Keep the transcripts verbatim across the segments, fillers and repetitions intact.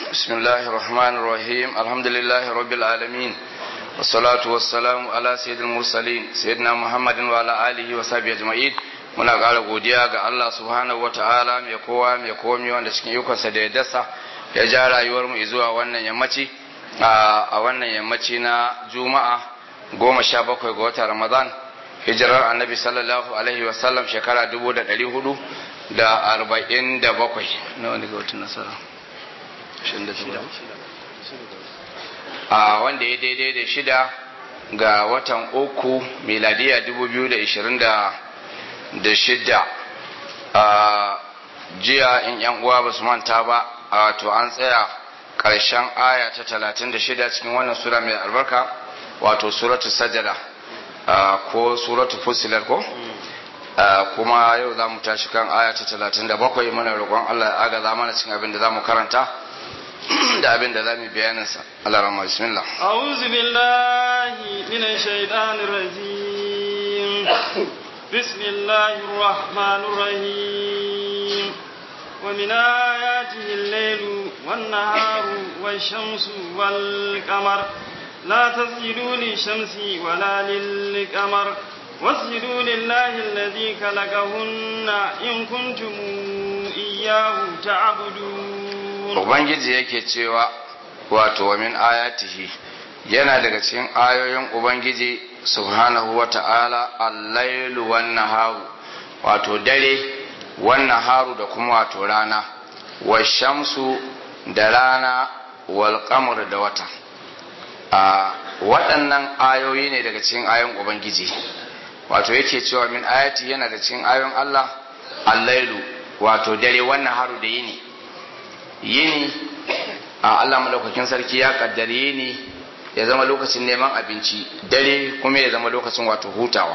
بسم الله الرحمن الرحيم الحمد لله رب العالمين والصلاة والسلام على سيد المرسلين سيدنا محمد وعلى آله وصحبه أجمعين. muna ƙara godiya ga Allah subhanahu wataala mai kowa mai komi wanda cikin ikonsa da ya dasa ya ja rayuwar mu zuwa wannan yammaci a wannan yammaci na Juma'a goma sha bakwai ga watan Ramadan hijirar Annabi sallallahu alaihi wasallam shekara dubu da ɗari hudu da arba'in da bakwai na wani ga watan nasara a wanda ya daidai da shida ga watan uku miladiya dubu biyu da ishirin da shida. a jiya in yan uwa ba su manta ba a to an tsaya ƙarshen aya ta talatin da shida cikin wannan sura mai albarka wato suratu sajada ko suratu fusilar ko kuma yau za mu tashi kan aya ta talatin da bakwai. muna roƙon Allah ya agaza mana cikin abin da za mu karanta da abin da za mu bayaninsa. Allah rahma bismillah. a'udhu billahi minash shaitanir rajim. bismillahir rahmanir rahim. wa min ayatihi al-laylu wan-naharu wash-shamsu wal-qamar la tasjudu lish-shamsi wala lil-qamar wasjudu lillahi alladhi khalaqahunna in kuntum iyyahu ta'budun. Ubangiji yake cewa wato wa min ayatihi yana daga cikin ayoyin Ubangiji subhanahu wa ta'ala al-lailu wan naharu wato dare wan naharu da kuma wato rana wa shamsu da rana wal qamar da wata. a waɗannan ayoyi ne daga cikin ayoyin Ubangiji wato yake cewa min ayati yana da cikin ayoyin Allah al-lailu wato dare wan naharu da yini yini a Allah madaukakin sarki ya kaddare yini ya zama lokacin neman abinci, dare kuma ya zama lokacin wato hutawa.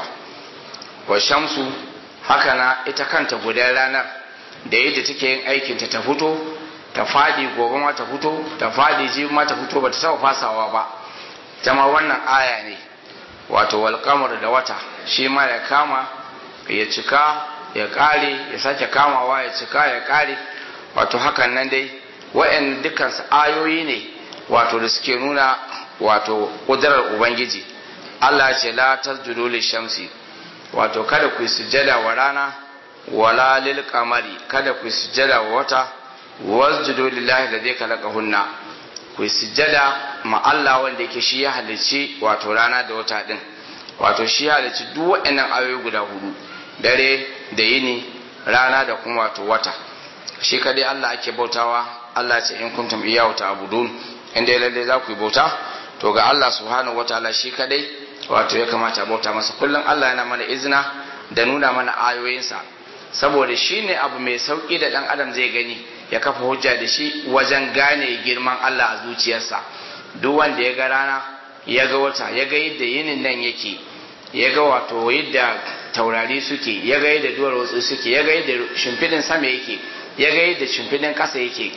wa shamsu haka na ita kanta gudan ranar da yadda take yin aikin ta ta fito ta fadi gobe ma ta fito ta fadi ji ma ta fito ba ta saba fasawa ba. Jama wannan aya ne wato wal qamar da wata shi ma ya kama ya cika ya kare ya sake kamawa ya cika ya kare wato hakan nan dai wa'yan dukansu ayoyi ne wato da suke nuna wato ƙudurar Ubangiji. Allah ce la tasjudu lishamsi wato kada ku sujjada wa rana wala lil qamari kada ku sujjada wa wata wasjudu lillahi alladhi khalaqahunna ku sujjada ma Allah wanda yake shi ya halicci wato rana da wata din wato shi ya halicci duk wa'annan ayoyi guda hudu dare da yini rana da kuma wato wata. Shi kadai Allah ake bautawa. Allah ce in kuntum iyyahu ta'budun inda lalle za ku yi bauta to ga Allah subhanahu wataala shi kadai wato ya kamata a bauta masa. Kullum Allah yana mana izina da nuna mana ayoyinsa saboda shi ne abu mai sauki da dan adam zai gani ya kafa hujja da shi wajen gane girman Allah a zuciyarsa. Duk wanda ya ga rana ya ga wata ya ga yadda yinin nan yake ya ga wato yadda taurari suke ya ga yadda duwar wasu suke ya ga yadda shimfidin sama yake ya ga yadda shimfidin ƙasa yake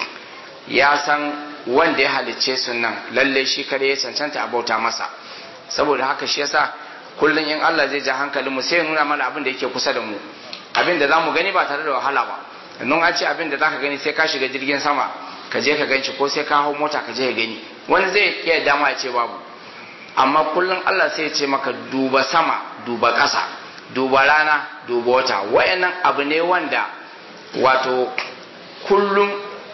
ya san wanda ya halicce su nan lalle shi kare ya cancanta a bauta masa. Saboda haka shi yasa kullum in Allah zai ja hankalin mu sai ya nuna mana abin da yake kusa da mu, abin da zamu gani ba tare da wahala ba. Nun an ce abin da zaka gani sai ka shiga jirgin sama ka je ka ganci ko sai ka hau mota ka je ka gani, wani zai iya dama ya ce babu, amma kullum Allah sai ya ce maka duba sama duba ƙasa duba rana duba wata. Wayannan abu ne wanda wato kullum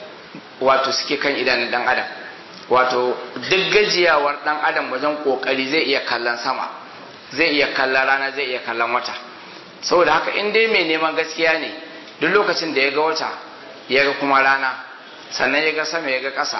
wato suke kan idanun dan adam. Wato duk gajiyawar dan adam wajen kokari zai iya kallon sama zai iya kallon rana zai iya kallon wata. Saboda haka in dai mai neman gaskiya ne duk lokacin da ya ga wata ya ga kuma rana sannan ya ga sama ya ga ƙasa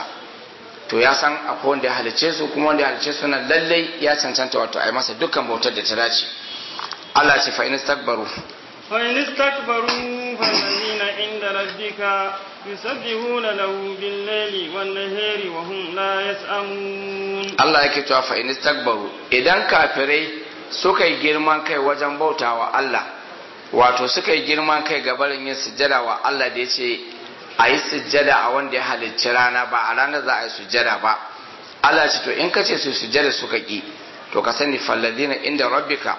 to ya san akwai wanda ya halicce su kuma wanda ya halicce su nan lallai ya cancanta wato a yi masa dukkan bautar da ta dace. Allah ce fa in istakbaru fa in istakbaru fa allazina inda rabbika yusabbihuna lahu bil laili wan nahari wa hum la yas'amun. Allah yake cewa fa in istakbaru idan kafirai suka yi girman kai wajen bautawa Allah wato suka yi girman kai ga barin yin sujjada wa Allah da yace a yi sujjada a wanda ya halicci rana ba a ranar za a yi sujjada ba. Allah ce to in ka ce su sujjada suka ki to ka sani falladina inda rabbika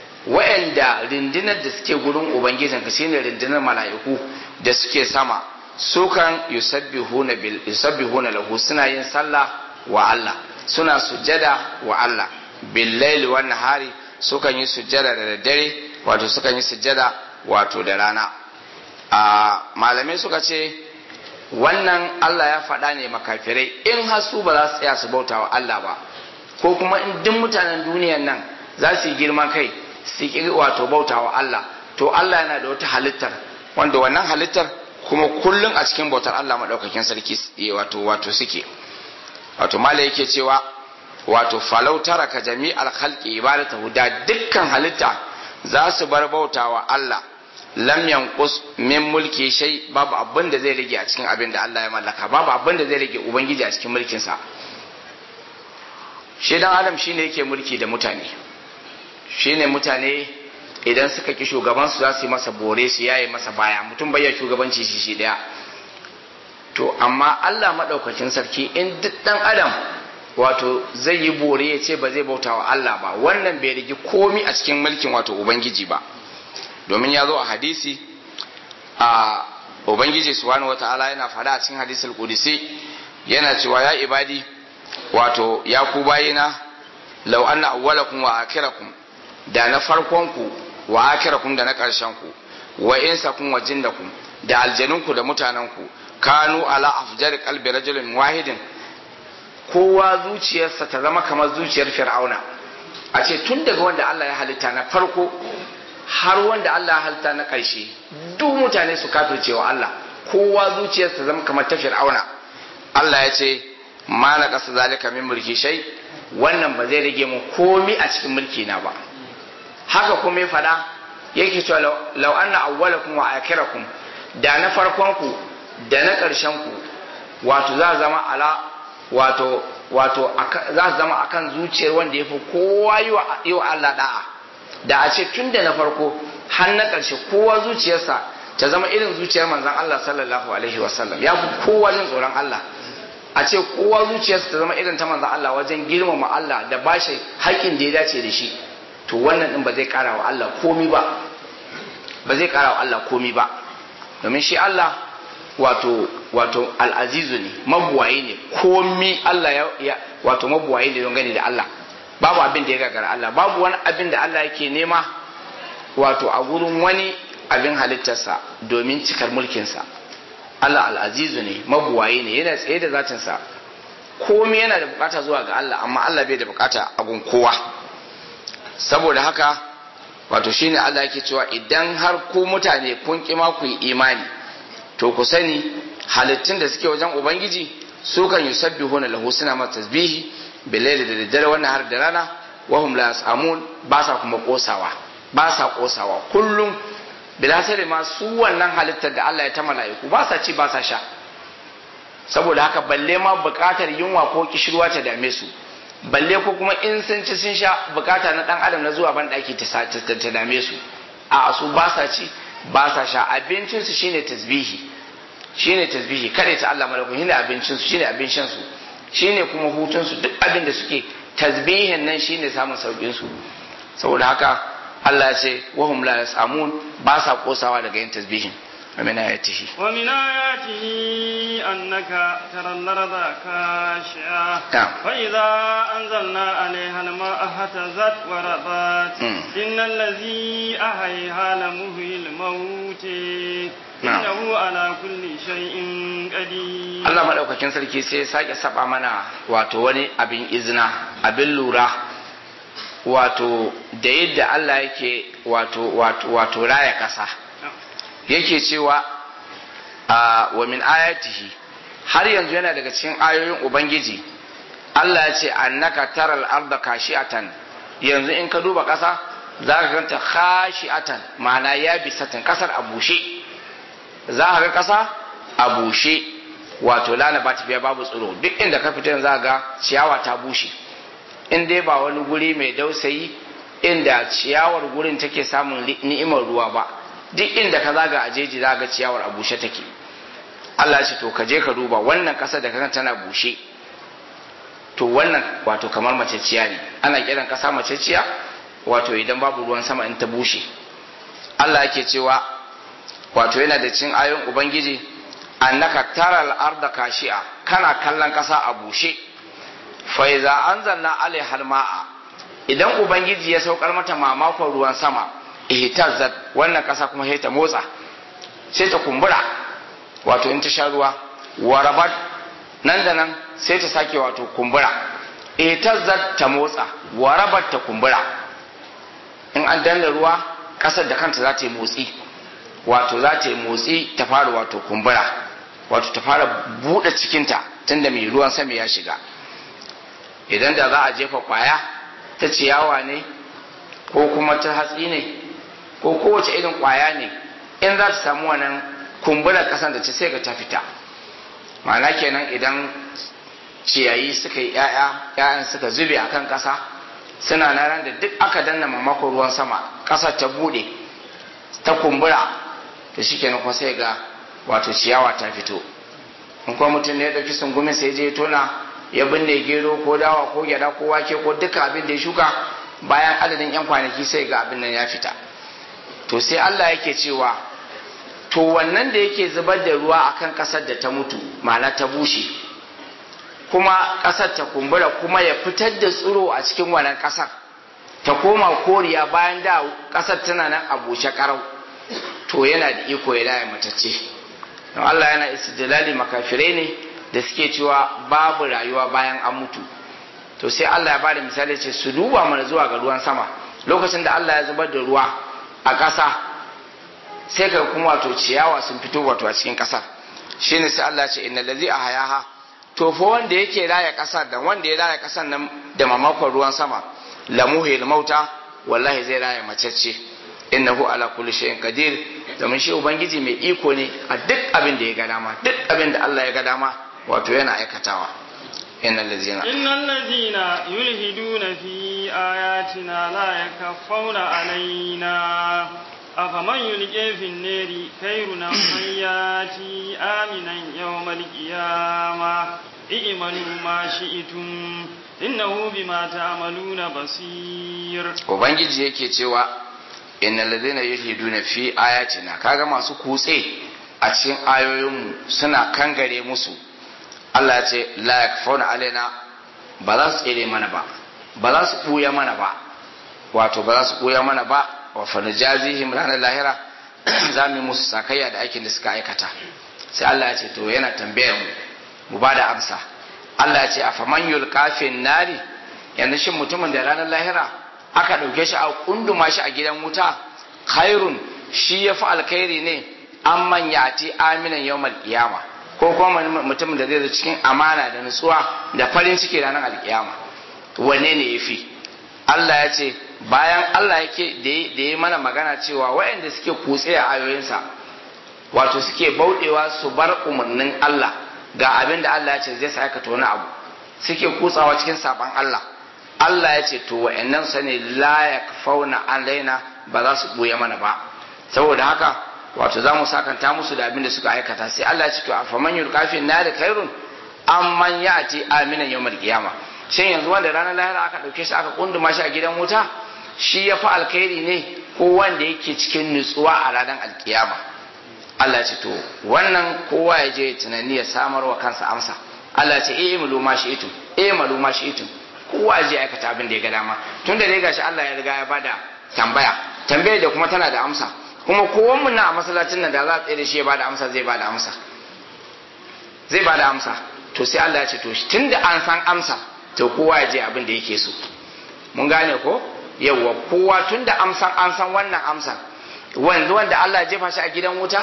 wa'anda rindinar da suke gurin ubangijinka shine rindinar mala'iku da suke sama sukan yusabbihuna bil yusabbihuna lahu suna yin sallah wa Allah suna sujjada wa Allah bil laili wan nahari sukan yi sujjada da daddare wato sukan yi sujjada wato da rana a malamai suka ce wannan Allah ya faɗa ne makafirai in har su ba za su tsaya su bauta wa Allah ba ko kuma in duk mutanen duniyan nan za su yi girman kai su yi wato bauta wa Allah to Allah yana da wata halittar wanda wannan halittar kuma kullum a cikin bautar Allah maɗaukakin sarki wato wato suke wato mala yake cewa wato falau taraka jami'al khalqi ibadatahu da dukkan halitta za su bar bauta wa Allah lam yanqus min mulki shay babu abin da zai rage a cikin abin da Allah ya mallaka babu abin da zai rage ubangiji a cikin mulkin sa shi dan adam shine yake mulki da mutane shine mutane idan suka ki shugaban su za su yi masa bore su yayi masa baya mutum bai ya shugabanci shi shi daya to amma Allah madaukakin sarki in duk dan adam wato zai yi bore ya ce ba zai bauta wa Allah ba wannan bai rigi komi a cikin mulkin wato ubangiji ba domin ya zo a hadisi a ubangiji subhanahu wataala yana faɗa a cikin hadisul qudsi yana cewa ya ibadi wato ya ku bayina law anna awwalakum wa akhirakum da na farkon ku wa akhirakum da na karshen ku wa insakum wa jinnakum da aljanunku da mutanenku kanu ala afjar qalbi rajulin wahidin kowa zuciyarsa ta zama kamar zuciyar fir'auna a ce tun daga wanda Allah ya halitta na farko har wanda Allah ya halitta na ƙarshe duk mutane su kafirce wa Allah kowa zuciyarsa ta zama kamar ta fir'auna Allah ya ce ma na kasa zalika min mulki shay wannan ba zai rage mu komi a cikin mulki na ba haka kuma ya fada yake cewa law anna awwalakum wa akhirakum da na farkon ku da na ƙarshen ku wato za zama ala wato wato za su zama akan zuciyar wanda ya fi kowa yi wa Allah da'a da a ce tun da na farko har na ƙarshe kowa zuciyarsa ta zama irin zuciyar manzon Allah sallallahu alaihi wasallam ya fi kowa jin tsoron Allah a ce kowa zuciyarsa ta zama irin ta manzon Allah wajen girmama Allah da bashi haƙƙin da ya dace da shi to wannan din ba zai ƙara wa Allah komi ba ba zai ƙara wa Allah komi ba domin shi Allah wato wato al'azizu ne mabuwayi ne komi Allah ya, ya wato mabuwayi ne don gani da Allah babu abin da ya gagara Allah babu wani abin da Allah yake nema wato a gurin wani abin halittarsa domin cikar mulkinsa Allah al'azizu ne mabuwayi ne yana tsaye da zatinsa komi yana da bukata zuwa ga Allah amma Allah bai da bukata a gun kowa saboda haka wato shine Allah yake cewa idan har ku mutane kun kima ku yi imani to ku sani halittun da suke wajen ubangiji su kan yusabbihuna lahu suna masa tasbihi bilaili da daddare wannan har da rana wa hum la yasamun ba sa kuma kosawa ba sa kosawa kullum bila sai ma su wannan halittar da Allah ya ta mala'iku ba sa ci ba sa sha saboda haka balle ma bukatar yunwa ko kishirwa ta dame su balle ko kuma in sun ci sun sha bukata na dan adam na zuwa ban daki ta ta dame su a su ba sa ci ba sa sha abincinsu shine tasbihi shine tasbihi kada ta Allah malakun shine abincinsu shine abin shan su shine kuma hutun su duk abin da suke tasbihin nan shine samun saukin su saboda haka Allah ya ce wahum la yasamun ba sa kosawa daga yin tasbihin wa min ayatihi wa min ayatihi annaka tara al-arda khashi'a fa idza anzalna 'alayha al-ma'a ihtazat wa rabat innal ladhi ahyaha la muhyil maut innahu ala kulli shay'in qadir Allah madaukakin sarki sai ya sake saba mana wato wani abin izina abin lura wato da yadda Allah yake wato wato wato raya kasa yake cewa wa min ayatihi har yanzu yana daga cikin ayoyin ubangiji Allah ya ce annaka taral arda kashi'atan yanzu in ka duba kasa zaka ganta khashi'atan ma'ana ya bisatan kasar a bushe za ka ga kasa a bushe wato lana ba tafiya babu tsiro duk inda ka fita za ga ciyawa ta bushe in dai ba wani guri mai dausayi inda ciyawar gurin take samun ni'imar ruwa ba duk inda ka zaga a jeji za ga ciyawar a bushe take Allah ce to ka je ka duba wannan kasa da kaga tana bushe to wannan wato kamar maceciya ne ana kiran kasa maceciya wato idan babu ruwan sama in ta bushe Allah yake cewa wato yana da cin ayoyin ubangiji annaka taral arda kashi'a kana kallon kasa a bushe fa iza anzalna alaiha alma'a idan ubangiji ya saukar mata mamakon ruwan sama ihtazzat wannan kasa kuma sai ta motsa sai ta kumbura wato in ta sha ruwa warabat nan da nan sai ta sake wato kumbura ihtazzat ta motsa warabat ta kumbura in an danna ruwa kasar da kanta za ta yi motsi wato za ta yi motsi ta fara wato kumbura wato ta fara buɗe cikinta tunda mai ruwan sama ya shiga idan da za a jefa kwaya ta ciyawa ne ko kuma ta hatsi ne ko kowace irin kwaya ne in za ta samu wannan kumburar kasan da ce sai ga ta fita ma'ana kenan idan ciyayi suka yi ƴaƴa ƴaƴan suka zube akan ƙasa suna na ran da duk aka danna mamakon ruwan sama ƙasar ta bude ta kumbura da shikenan kuma sai ga wato ciyawa ta fito in kuma mutum ne ya ɗauki sungumin sai je tona ya binne gero ko dawa ko gyada ko wake ko duka abin da ya shuka bayan adadin yan kwanaki sai ga abin nan ya fita to sai Allah yake cewa to wannan da yake zubar da ruwa akan kasar da ta mutu ma'ana ta bushe kuma kasar ta kumbura kuma ya fitar da tsiro a cikin wannan kasar ta koma koriya bayan da kasar tana nan a bushe karau to yana da iko ya laye matacce don Allah yana istidlali makafirai ne da suke cewa babu rayuwa bayan an mutu to sai Allah ya bada misali ce su duba mana zuwa ga ruwan sama lokacin da Allah ya zubar da ruwa a ƙasa sai ka kuma wato ciyawa sun fito wato a cikin ƙasar shine sai Allah ya ce innal ladzi ahyaha to fa wanda yake raya ƙasar da wanda ya raya ƙasar nan da mamakon ruwan sama lamuhil mauta wallahi zai raya macece innahu ala kulli shay'in qadir domin shi ubangiji mai iko ne a duk abin da ya ga dama duk abin da Allah ya ga dama wato yana aikatawa innal ladzina innal ladzina yulhiduna fi ayatina la yakaffawna alaina afaman yulqi fi an-nari khayrun am yati aminan yawmal qiyamah i'malu ma shi'tum innahu bima ta'maluna basir ubangiji yake cewa innal ladzina yulhiduna fi ayatina kaga masu kutse a cikin ayoyinmu suna kangare musu Allah ya ce la yakfuna alaina ba za su tsere mana ba ba za su buya mana ba wato ba za su buya mana ba wa fanajazihim ranar lahira za mu musu sakayya da aikin da suka aikata sai Allah ya ce to yana tambayar mu mu bada amsa Allah ya ce afaman yulqa fin nari yanzu shin mutumin da ranar lahira aka dauke shi a kunduma shi a gidan wuta khairun shi yafi alkhairi ne amman yati aminan yawmal qiyamah ko kuma mutumin da zai zo cikin amana da nutsuwa da farin ciki ranar alkiyama wanne ne yafi Allah ya ce bayan Allah yake da ya mana magana cewa waɗanda suke kutse a ayoyinsa wato suke bauɗewa su bar umarnin Allah ga abin da Allah ya ce zai sa aikata wani abu suke kutsawa cikin saban Allah Allah ya ce to wa'annan su ne la yakfauna alaina ba za su buya mana ba saboda haka wato za mu sakanta musu da abin da suka aikata sai Allah ya ce to afaman yulqafin nari khairun amman yati aminan yawmal qiyama shin yanzu wanda ranar lahira aka dauke shi aka kunduma shi a gidan wuta shi ya fi alkhairi ne ko wanda yake cikin nutsuwa a ranar alkiyama Allah ya ce to wannan kowa ya je tunani ya samar wa kansa amsa Allah ya ce eh malu ma shi itu eh malu ma shi itu kowa ya je aikata abin da ya ga dama tunda dai gashi Allah ya riga ya bada tambaya tambayar da kuma tana da amsa kuma kowan mun na a masallacin nan da za a tsaye da shi ya bada amsa zai bada amsa zai bada amsa to sai Allah ya ce to tunda an san amsa to kowa ya je abin da yake so mun gane ko yawa kowa tunda amsan an san wannan amsa wanda wanda Allah ya jefa shi a gidan wuta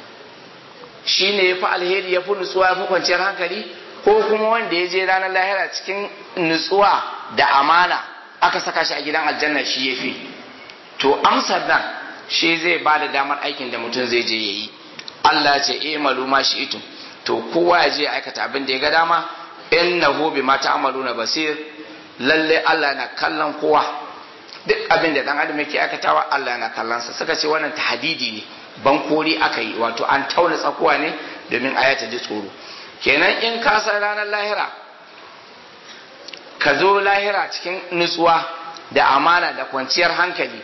shine yafi alheri yafi nutsuwa yafi kwanciyar hankali ko kuma wanda ya je ranar lahira cikin nutsuwa da amana aka saka shi a gidan aljanna shi yafi to amsar nan shi zai ba da damar aikin da mutum zai je yayi Allah ya ce eh maluma shi ito to kowa ya je aikata abin da ya ga dama innahu bima ta'maluna basir lalle Allah na kallon kowa duk abin da dan adam yake aikatawa Allah na kallon sa suka ce wannan tahdidi ne ban kori aka yi wato an tauna tsakuwa ne domin ayata ji tsoro kenan in ka san ranar lahira ka zo lahira cikin nutsuwa da amana da kwanciyar hankali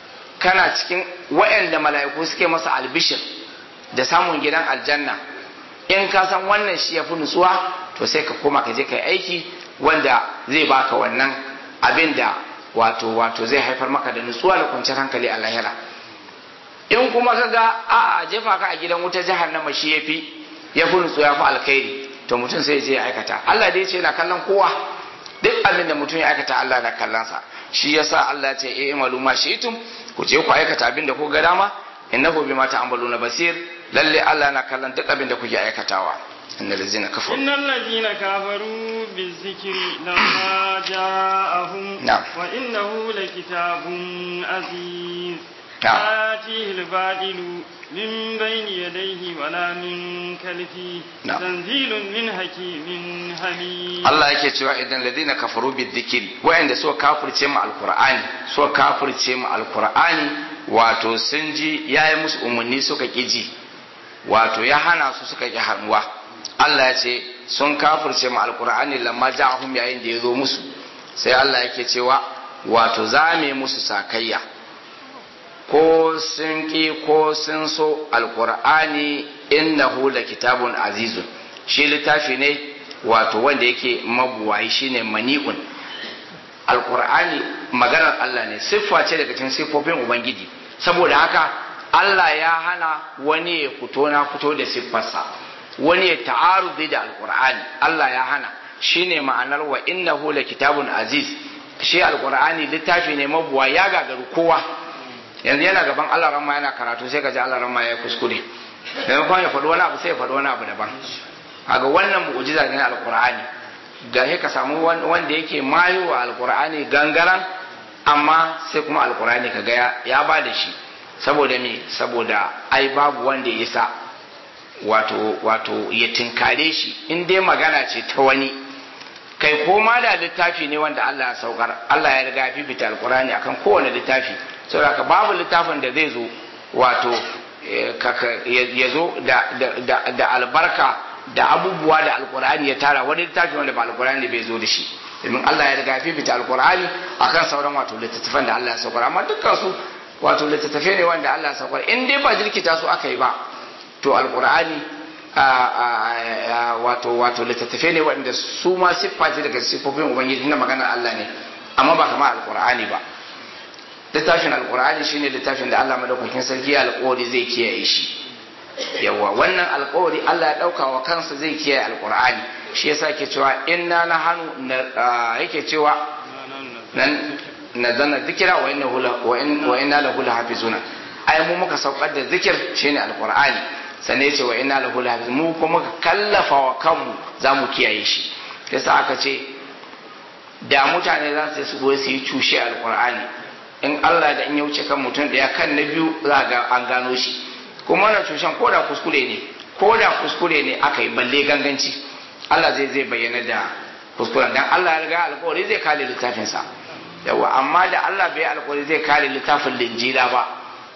kana cikin waɗanda mala'iku suke masa albishir da samun gidan aljanna in ka san wannan shi ya fi nutsuwa to sai ka koma ka je ka yi aiki wanda zai baka wannan abin da wato wato zai haifar maka da nutsuwa da kwanciyar hankali a lahira. In kuma ka ga a jefa ka a gidan wuta jahannama shi ya fi ya fi nutsuwa ya fi alkhairi to mutum sai je ya aikata. Allah dai ce yana kallon kowa, duk abin da mutum ya aikata Allah na kallon sa. Shi yasa Allah ce eh maluma shi'tum, ku je ku aikata abin da ku ga dama, innahu bima ta'maluna basir, lalle Allah na kallon duk abin da kuke aikatawa. innal ladzina kafaru innal ladzina kafaru bizikri lamma ja'ahum wa innahu lakitabun aziz آتيه الباطل من بين يديه ولا من خلفه تنزيل من حكيم حميد. الله yake cewa idan ladina kafaru bizikri wa'anda suka kafirce mu alqur'ani suka kafirce mu alqur'ani wato sun ji yayi musu umarni suka kiji wato ya hana su suka ki hannuwa. Allah ya ce sun kafirce mu alqur'ani lamma ja'ahum yayin da yazo musu sai Allah yake cewa wato zame musu sakayya ko sun ƙi ko sun so alƙur'ani innahu la kitabun azizun, shi littafi ne wato wanda yake mabuwayi shine mani'un. Alƙur'ani maganar Allah ne, siffa ce daga cikin siffofin Ubangiji, saboda haka Allah ya hana wani ya fito na fito da siffarsa, wani ya ta'arudi da alƙur'ani, Allah ya hana, shine ma'anar wa innahu la kitabun aziz, shi alƙur'ani littafi ne mabuwayi ya gagaru kowa. Yanzu yana gaban Allah ramma yana karatu sai ka ji Allah ramma ya kuskure, yanzu kuma ya faɗi wani abu sai ya faɗi wani abu daban. Kaga wannan mu'jiza ne alqur'ani, ga he ka samu wanda yake mayo wa alqur'ani gangaran, amma sai kuma alqur'ani kaga ya, ya ba da shi saboda me saboda ai babu wanda ya isa wato wato ya tinkare shi in dai magana ce ta wani, kai ko ma da littafi ne wanda Allah ya saukar, Allah ya riga ya fifita alqur'ani akan kowane littafi. Saboda babu littafin da zai zo wato ya zo da albarka da abubuwa da alkur'ani ya tara wani littafi wanda ba alkur'ani bai zo da shi, domin Allah ya riga fifita alkur'ani akan sauran wato littattafan da Allah ya saukar. Amma dukkan su wato littattafai ne wanda Allah ya saukar, in dai ba jirkita su aka yi ba to alkur'ani wato wato littattafai ne wanda su ma siffa ce daga siffofin ubangiji na maganar Allah ne, amma ba kamar alkur'ani ba. Littafin alkur'ani shine littafin da Allah madaukakin sarki ya alƙawari zai kiyaye shi. Yawa wannan alƙawari Allah ya dauka wa kansa zai kiyaye alkur'ani, shi yasa yake cewa inna nahanu yake cewa nan nazalna dhikra wa innahu wa inna lahu lahafizuna. Ai mu muka saukar da zikir shine alkur'ani, sannan yace wa inna lahu lahafizun, mu kuma muka kallafa wa kanmu zamu kiyaye shi. Yasa aka ce da mutane za su su su yi cushe alkur'ani, in Allah da in ya wuce kan mutum da ya kan na biyu za ga an gano shi. Kuma wannan cushen ko da kuskure ne, ko da kuskure ne aka yi balle ganganci, Allah zai zai bayyana da kuskuren, dan Allah ya riga alƙawari zai kare littafin sa. Yawa amma da Allah bai alƙawari zai kare littafin linjila ba,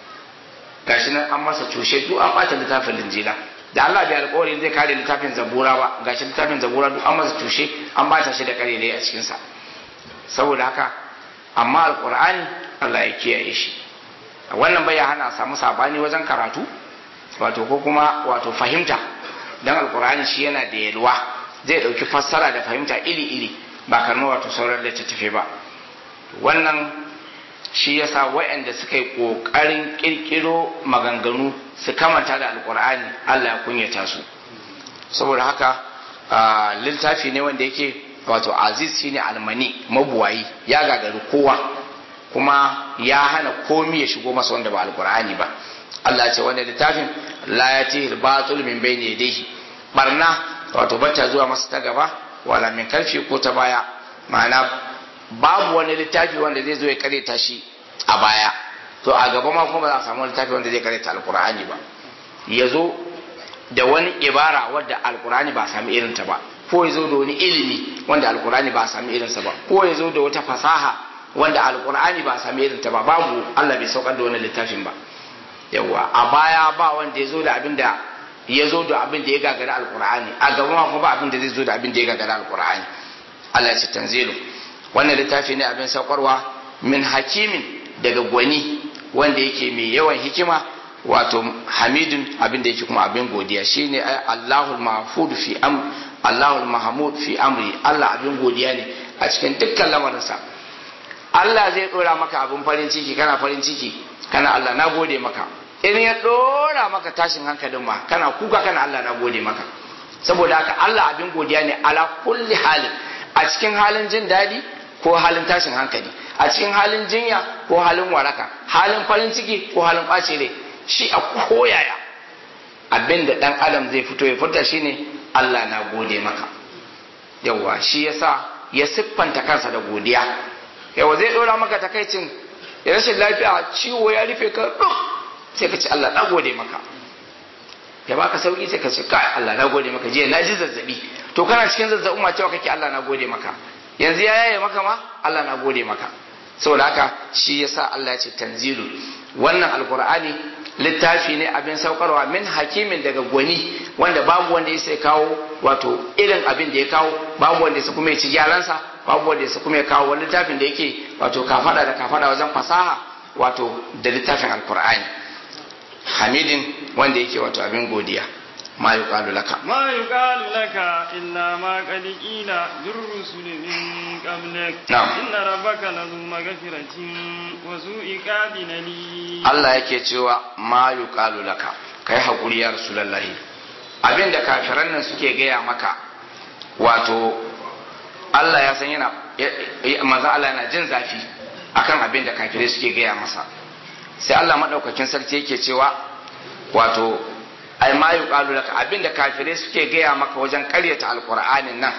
gashi nan an masa cushe duk an bata littafin linjila. Da Allah bai alƙawari zai kare littafin zabura ba, gashi littafin zabura duk an masa cushe an bata shi da karere a cikin sa. Saboda haka amma alƙur'ani Allah ya kiyaye shi. Wannan bai hana samu sabani wajen karatu wato ko kuma wato fahimta, dan alkur'ani shi yana da yalwa, zai dauki fassara da fahimta iri iri ba kamar wato sauran littattafai ba. Wannan shi yasa waɗanda suka yi kokarin kirkiro maganganu su kamanta da alkur'ani Allah ya kunyata su. Saboda haka littafi ne wanda yake wato aziz shine almani mabuwayi, ya gagaru kowa kuma ya hana komi ya shigo masa wanda ba alkur'ani ba. Allah ce wannan littafin la yatihi al-batil min bayni yadayhi, barna wato bata zuwa masa ta gaba wala min kalfi ko ta baya, ma'ana babu wani littafi wanda zai zo ya kareta shi a baya, to a gaba ma kuma ba za a samu littafi wanda zai kareta alkur'ani ba, ya zo da wani ibara wadda alkur'ani ba a sami irinta ba, ko ya zo da wani ilimi wanda alkur'ani ba a sami irinsa ba, ko ya zo da wata fasaha wanda alkur'ani ba a sami irinta ba, babu, Allah bai saukar da wani littafin ba. Yawa a baya ba wanda ya zo da abin da ya zo da abin da ya gagara alkur'ani, a gaba ma kuma ba abin da zai zo da abin da ya gagara alkur'ani. Allah ya ce tanzilu, wannan littafi ne abin saukarwa min hakimin daga gwani wanda yake mai yawan hikima, wato hamidun abin da yake kuma abin godiya shine ai Allahul mahmud fi am Allahul mahmud fi amri Allah abin godiya ne a cikin dukkan lamarinsa. Allah zai dora maka abin farin ciki kana farin ciki kana Allah na gode maka, in ya dora maka tashin hankalin ma kana kuka kana Allah na gode maka. Saboda haka Allah abin godiya ne ala kulli halin, a cikin halin jin daɗi ko halin tashin hankali, a cikin halin jinya ko halin waraka, halin farin ciki ko halin ɓaci rai, shi a koyaya abin da ɗan adam zai fito ya furta shine Allah na gode maka. Yawwa shi yasa ya siffanta kansa da godiya. Yawwa zai ɗora maka takaicin ya rashin lafiya ciwo ya rufe ka duk sai ka ce Allah na gode maka. Ya baka sauki sai ka ce kai Allah na gode maka, jiya na ji zazzabi, to kana cikin zazzabin ma cewa kake Allah na gode maka, yanzu ya yaye maka ma Allah na gode maka. Saboda haka shi yasa Allah ya ce tanzilu, wannan alqur'ani littafi ne abin saukarwa min hakimin daga gwani wanda babu wanda ya sai kawo wato irin abin da ya kawo, babu wanda ya kuma ya ci gyaransa, babu wanda ya kuma ya kawo wani littafin da yake wato kafada da kafada wajen fasaha wato da littafin alqur'ani. Hamidin wanda yake wato abin godiya. ma yuqalu laka ma yuqalu laka illa ma qad qila lirrusul min qablik inna rabbaka lazu maghfiratin wa zu iqabin ali. Allah yake cewa ma yuqalu laka, kai hakuri ya rasulullahi, abinda kafiran nan suke gaya maka wato Allah ya san yana manzo Allah yana jin zafi akan abinda kafirai suke gaya masa. Sai Allah madaukakin sarki yake cewa wato ai ma yuqalu laka, abinda kafirai suke gaya maka wajen karyata alqur'anin nan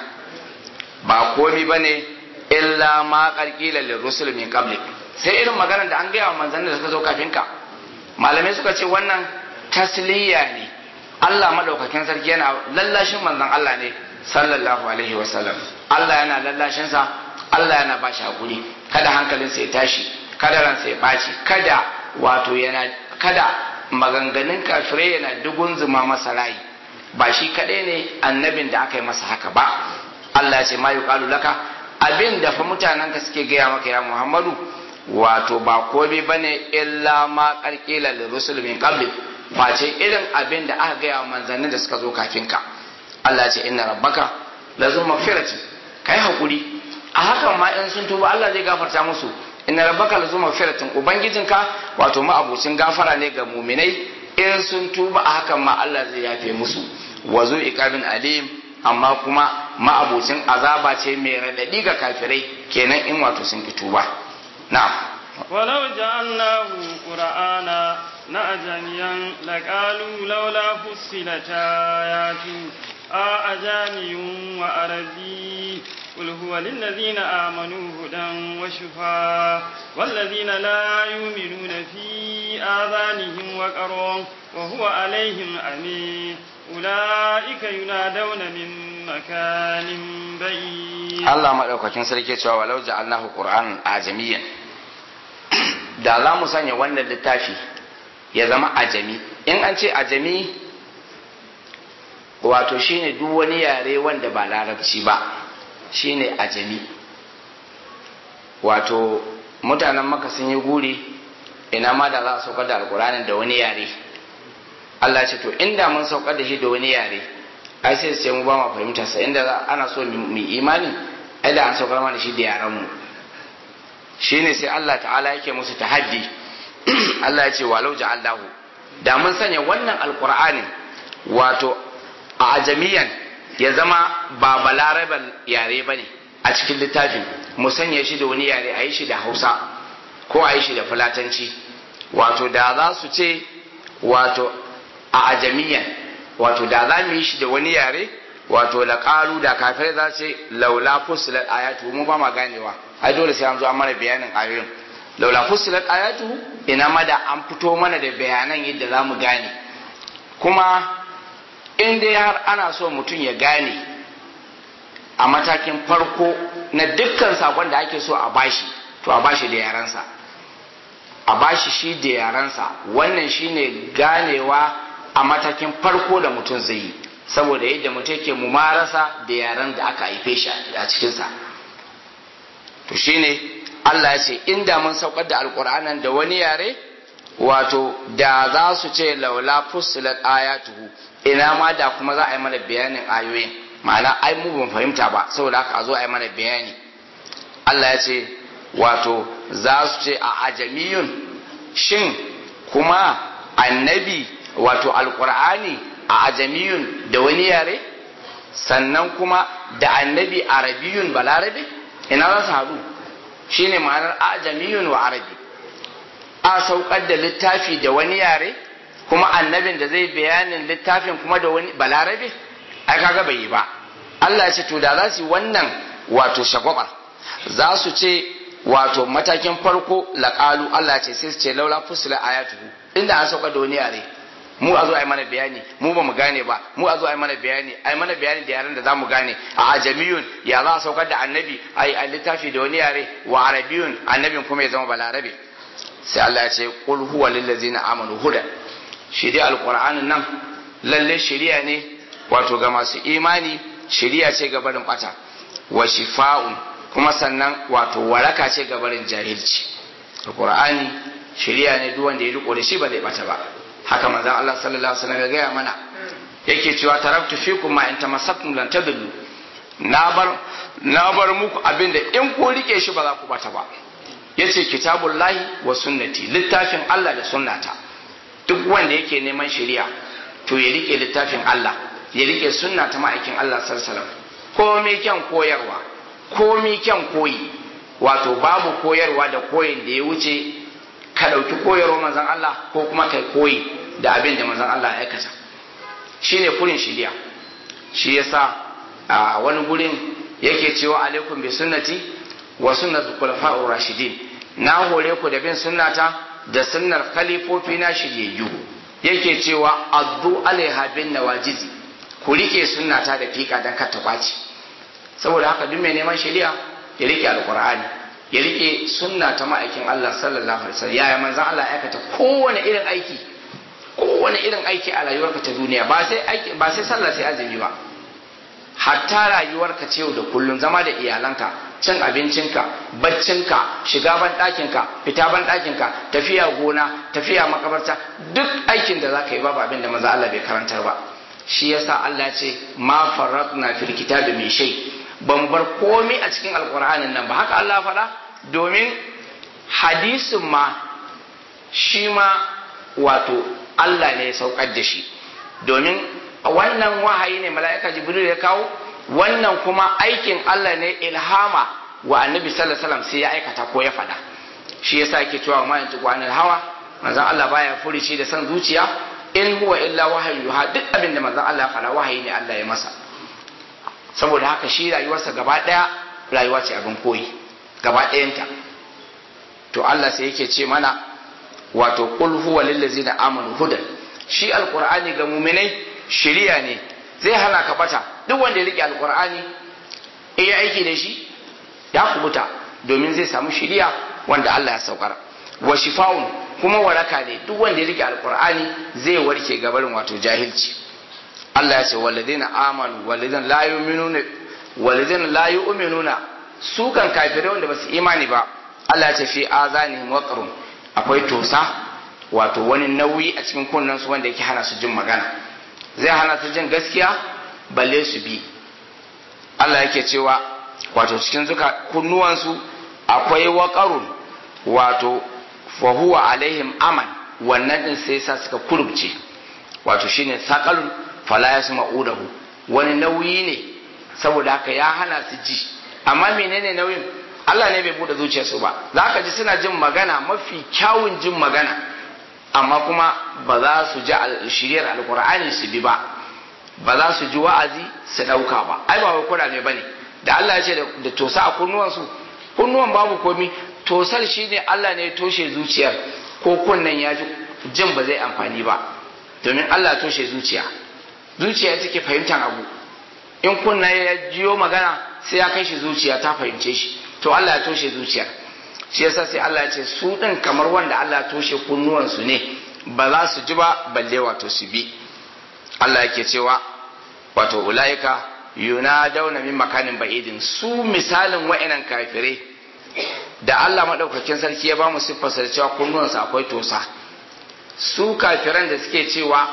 ba komai bane illa ma qarqila lirrusul min qablik, sai irin maganar da an gaya wa manzannin da suka zo kafin ka. Malamai suka ce wannan tasliya ne, Allah madaukakin sarki yana lallashin manzon Allah ne sallallahu alaihi wasallam. Allah yana lallashin sa, Allah yana bashi hakuri, kada hankalinsa ya tashi, kada ransa ya baci, kada wato yana kada maganganun kafirai yana dugun zuma masa rai. Ba shi kadai ne annabin da aka yi masa haka ba. Allah ya ce ma yuqalu laka, abin da fa mutanen ka suke gaya maka ya Muhammadu wato ba komai bane illa ma qarqila lirrusul min qabli, face irin abin da aka gaya wa manzannin da suka zo kafin ka. Allah ya ce inna rabbaka lazu maghfirati, kai hakuri a hakan ma in sun tuba Allah zai gafarta musu. Inna rabbaka lazu maghfiratin, ubangijinka wato ma'abucin gafara ne ga muminai in sun tuba a hakan ma Allah zai yafe musu. Wazu iqabin alim, amma kuma ma'abucin azaba ce mai radadi ga kafirai kenan in wato sun ki tuba. na'am walau ja'alnahu qur'ana la'ajamiyan laqalu laula fussilat ayatu a ajamiyun wa arabi قل هو للذين آمنوا هدى وشفاء والذين لا يؤمنون في آذانهم وقر وهو عليهم عمي أولئك ينادون من مكان بعيد. الله مدaukakin sarki cewa walau ja'alnahu qur'anan ajamiyan, da za mu sanya wannan littafi ya zama ajami. In an ce ajami wato shine duk wani yare wanda ba larabci ba shine ajami. Wato mutanen maka sun yi guri ina ma da za a saukar da alkur'anin da wani yare. Allah ce to inda mun saukar da shi da wani yare ai sai sai mu ba mu fahimta sa, inda ana so mu imani ai da an saukar mana shi da yaran mu. Shine sai Allah ta'ala yake musu tahaddi. Allah ya ce walau ja'allahu, da mun sanya wannan alkur'anin wato a ajamiyan ya zama ba balaraban yare ba ne a cikin littafin, mu sanya shi da wani yare, a yi shi da hausa ko a yi shi da fulatanci, wato da za su ce wato a ajamiyan, wato da za mu yi shi da wani yare, wato da ƙalu da kafirai za su ce laula fusilat ayatu, mu ba ma ganewa, ai dole sai an zo an mana bayanin ayoyin. Laula fusilat ayatu, ina ma da an fito mana da bayanan yadda za mu gane. Kuma in dai har ana so mutum ya gane a matakin farko na dukkan sakon da ake so a bashi, to a bashi da yaransa, a bashi shi da yaransa. Wannan shine ganewa a matakin farko da mutum zai yi, saboda yadda mutum yake mumarasa da yaran da aka haife shi a cikinsa. To shine Allah ya ce inda mun saukar da alkur'anan da wani yare wato da za su ce laula fussilat ayatuhu ina ma da kuma za a yi mana bayanin ayoyin ma'ana ai mu ban fahimta ba saboda haka a zo a yi mana bayani Allah ya ce wato za su ce a ajamiyun shin kuma annabi wato alqur'ani a ajamiyun da wani yare sannan kuma da annabi arabiyun balarabe ina za su haɗu shine ma'anar ajamiyun wa arabi a saukar da littafi da wani yare kuma annabin da zai bayanin littafin kuma da wani balarabe ai kaga bai yi ba Allah ya ce to da za su yi wannan wato shagwabar za su ce wato matakin farko laqalu Allah ya ce sai su ce laula fusila ayatuhu inda an saukar da wani yare mu a zo ai mana bayani mu ba mu gane ba mu a zo ai mana bayani ai mana bayani da yaren da za mu gane a ajamiyun ya za a saukar da annabi ai a littafi da wani yare wa arabiyun annabin kuma ya zama balarabe sai Allah ya ce qul huwa lil ladzina amanu hudan shi dai alqur'anin nan lalle shari'a ne wato ga masu imani shari'a ce ga barin bata wa shifa'un kuma sannan wato waraka ce ga barin jahilci alqur'ani shari'a ne duk wanda ya riko da shi ba zai bata ba haka manzon Allah sallallahu alaihi wasallam ya gaya mana yake cewa taraktu fikum ma in tamassaktum lan tadillu na bar na bar muku abinda in ku rike shi ba za ku bata ba yace kitabullahi wa sunnati littafin Allah da sunnata duk wanda yake neman shari'a to ya rike littafin Allah ya rike sunna ta ma'aikin Allah sallallahu alaihi wasallam komai kyan koyarwa komai kyan koyi wato babu koyarwa da koyin da ya wuce ka dauki koyarwa manzon Allah ko kuma kai koyi da abin da manzon Allah ya aikata shine kurin shari'a shi yasa a wani gurin yake cewa alaikum bi sunnati wa sunnatul khulafa'ur rashidin na hore ku da bin sunnata da sunnar khalifofi na shiryayyu yake cewa addu alaiha bin nawajizi ku rike sunnata da fika dan ka tabaci saboda haka duk mai neman shari'a ya rike alqur'ani ya rike sunna ta ma'aikin Allah sallallahu alaihi wasallam yaya manzon Allah ya aikata kowane irin aiki kowane irin aiki a rayuwarka ta duniya ba sai aiki ba sai sallah sai azumi ba hatta rayuwarka ce yau da kullum zama da iyalanka cin abincinka baccinka shiga ban ɗakinka fita ban ɗakinka tafiya gona tafiya makabarta duk aikin da zaka yi babu abin da maza Allah bai karantar ba shi yasa Allah ce ma farratna fil kitabi min shay ban bar komai a cikin alqur'anin nan ba haka Allah faɗa domin hadisin ma shi ma wato Allah ne ya saukar da shi domin wannan wahayi ne mala'ika jibril ya kawo wannan kuma aikin Allah ne ilhama wa annabi sallallahu alaihi wasallam sai ya aikata ko ya fada shi yasa yake cewa ma yanzu anil hawa manzon Allah baya furici da san zuciya in huwa illa wahyu ha duk abin da manzon Allah ya fada wahayi ne Allah ya masa saboda haka shi rayuwarsa gaba daya rayuwa ce abin koyi gaba dayanta to Allah sai yake ce mana wato qul huwa lil ladzina amanu hudan shi alqur'ani ga mu'minai shiriya ne zai hana ka bata duk wanda ya rike alqur'ani in ya aiki da shi ya kubuta domin zai samu shiriya wanda Allah ya saukar wa shifa'un kuma waraka ne duk wanda ya rike alqur'ani zai warke gabarin wato jahilci Allah ya ce walladina amanu walladina la yu'minuna walladina la yu'minuna su kan kafirai wanda basu imani ba Allah ya ce fi azanihim waqrun akwai tosa wato wani nauyi a cikin kunnen su wanda yake hana su jin magana zai hana su jin gaskiya balle su bi Allah yake cewa wato cikin zuka kunnuwansu akwai waqarun wato fa huwa alaihim aman wannan din sai sa suka kurubce wato shine saqalun fala yasma'udahu wani nauyi ne saboda haka ya hana su ji amma menene nauyin Allah ne bai bude zuciyarsu ba zaka ji suna jin magana mafi kyawun jin magana amma kuma ba za su ji shiriyar alkur'ani su bi ba ba za su ji wa'azi su ɗauka ba ai ba wai kurame ba ne da Allah ya ce da tosa a kunnuwansu kunnuwan babu komi tosar shi ne Allah ne ya toshe zuciyar ko kunnen ya ji jin ba zai amfani ba domin Allah ya toshe zuciya zuciya take fahimtar abu in kunna ya jiyo magana sai ya kai shi zuciya ta fahimce shi to Allah ya toshe zuciyar shi yasa sai Allah ya ce su din kamar wanda Allah ya toshe kunnuwansu ne ba za su ji ba balle wato su bi Allah yake cewa wato ulaika yunadawna min makanin ba'idin su misalin wa'inan kafirai da Allah madaukakin sarki ya ba mu siffar da cewa kunnuwansu akwai tosa su kafiran da suke cewa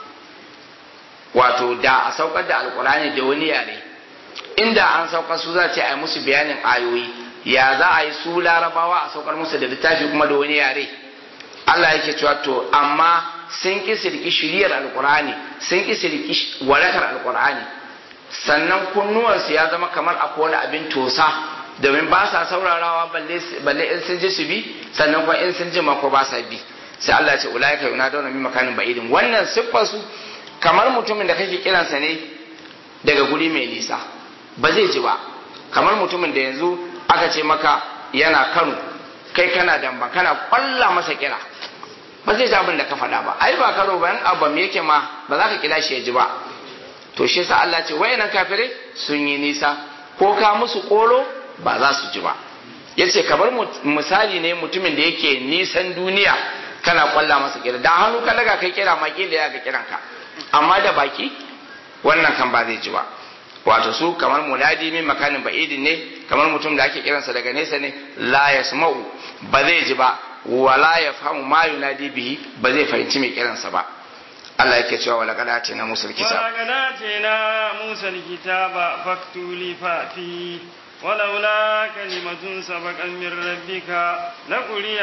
wato da a saukar da alkurani da wani yare, inda an saukar su za ce a yi musu bayanin ayoyi, ya za a yi su larabawa a saukar musu da littafi kuma da wani yare. Allah yake cewa to amma sun ki sirki shiriyar alkurani, sun ki sirki warakar alkurani, sannan kunnuwansu ya zama kamar akwai wani abin tosa, domin ba sa saurarawa balle in sun ji su bi, sannan kuma in sun ji ma ko ba sa bi. sai Allah ya ce ulaika yunaduna min makanin ba'idin. Wannan siffar su kamar mutumin da kake kiransa ne daga guri mai nisa, ba zai ji ba. Kamar mutumin da yanzu aka ce maka yana Kano, kai kana Damba, kana kwalla masa kira, ba zai ji abin da ka faɗa ba. Ai ba Kano ba, in abam yake ma ba za ka kira shi ya ji ba. To shi yasa Allah ce wayannan kafirai sun yi nisa, ko ka musu kolo ba za su ji ba. Yace kamar misali ne mutumin da yake nisan duniya, kana kwalla masa kira, da hannu ka daga kai kira ma kila ya ga kiranka, amma da baki wannan kan ba zai ji ba. Wato su kamar munadi min makanin ba'idin ne, kamar mutum da ake kiransa daga nesa ne, la yasma'u, ba zai ji ba, wala yafhamu ma yunadi bihi, ba zai fahimci mai kiransa ba. Allah yake cewa wala qad atina Musa al-kitab wala qad atina Musa al-kitaba faktulifa fi ولولا كلمة سبقت من ربك لقضي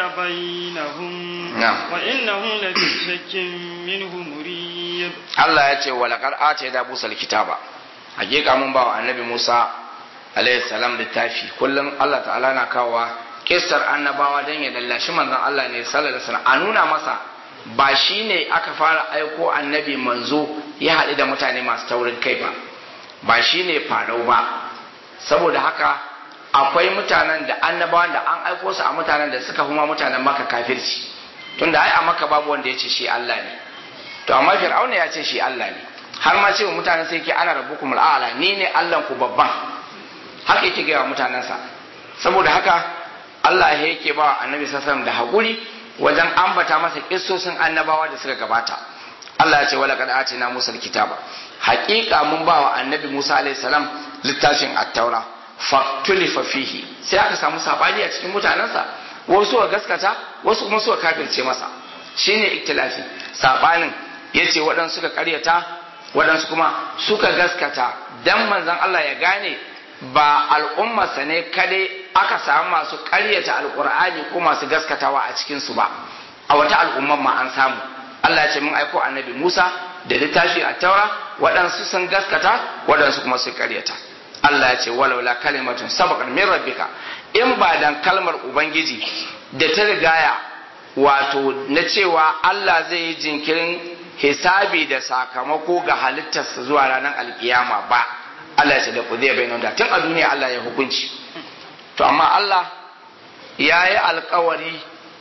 بينهم وإنهم لفي شك منه مريب. الله يقول ولقد آتينا موسى الكتاب حقيقة من باو النبي موسى عليه السلام littafi kullum Allah ta'ala na kawo kissar annabawa dan ya dallashi manzon Allah ne sallallahu alaihi wasallam a nuna masa ba shine aka fara aiko annabi manzo ya haɗu da mutane masu taurin kai ba, ba shine farau ba. Saboda haka akwai mutanen da annabawan da an aiko su a mutanen da suka huma mutanen Makka kafirci, tunda ai a Makka babu wanda ya ce shi Allah ne, to amma Fir'auna ya ce shi Allah ne, har ma ce wa mutanen sai yake ana rabbukumul a'la, ni ne Allah ku babban, haka yake ga mutanensa. Saboda haka Allah ya yake ba annabi sallallahu alaihi wasallam da hakuri wajen ambata masa kissosin annabawa da suka gabata. Allah ya ce wala qad atina Musa alkitaba, haƙiƙa mun ba wa annabi Musa alaihi salam littafin at-taura, faktulifa fihi, sai aka samu sabani a cikin mutanensa, wasu suka gaskata wasu kuma suka kafirce masa, shine iktilafi. Sabanin yace waɗansu suka karyata waɗansu kuma suka gaskata, dan manzon Allah ya gane ba al'ummarsa ne kadai aka samu masu karyata alqur'ani ko masu gaskatawa a cikin su ba, a wata al'ummar ma an samu. Allah ya ce mun aiko annabi Musa da littafi at-taura, waɗansu sun gaskata waɗansu kuma sun karyata. Allah ya ce walaula kalimatun sabaqat min rabbika, in ba dan kalmar ubangiji da ta rigaya wato na cewa Allah zai yi jinkirin hisabi da sakamako ga halittarsa zuwa ranar alkiyama ba, Allah ya ce da ku zai bayyana da tun a duniya Allah ya hukunci. To amma Allah ya yi alkawari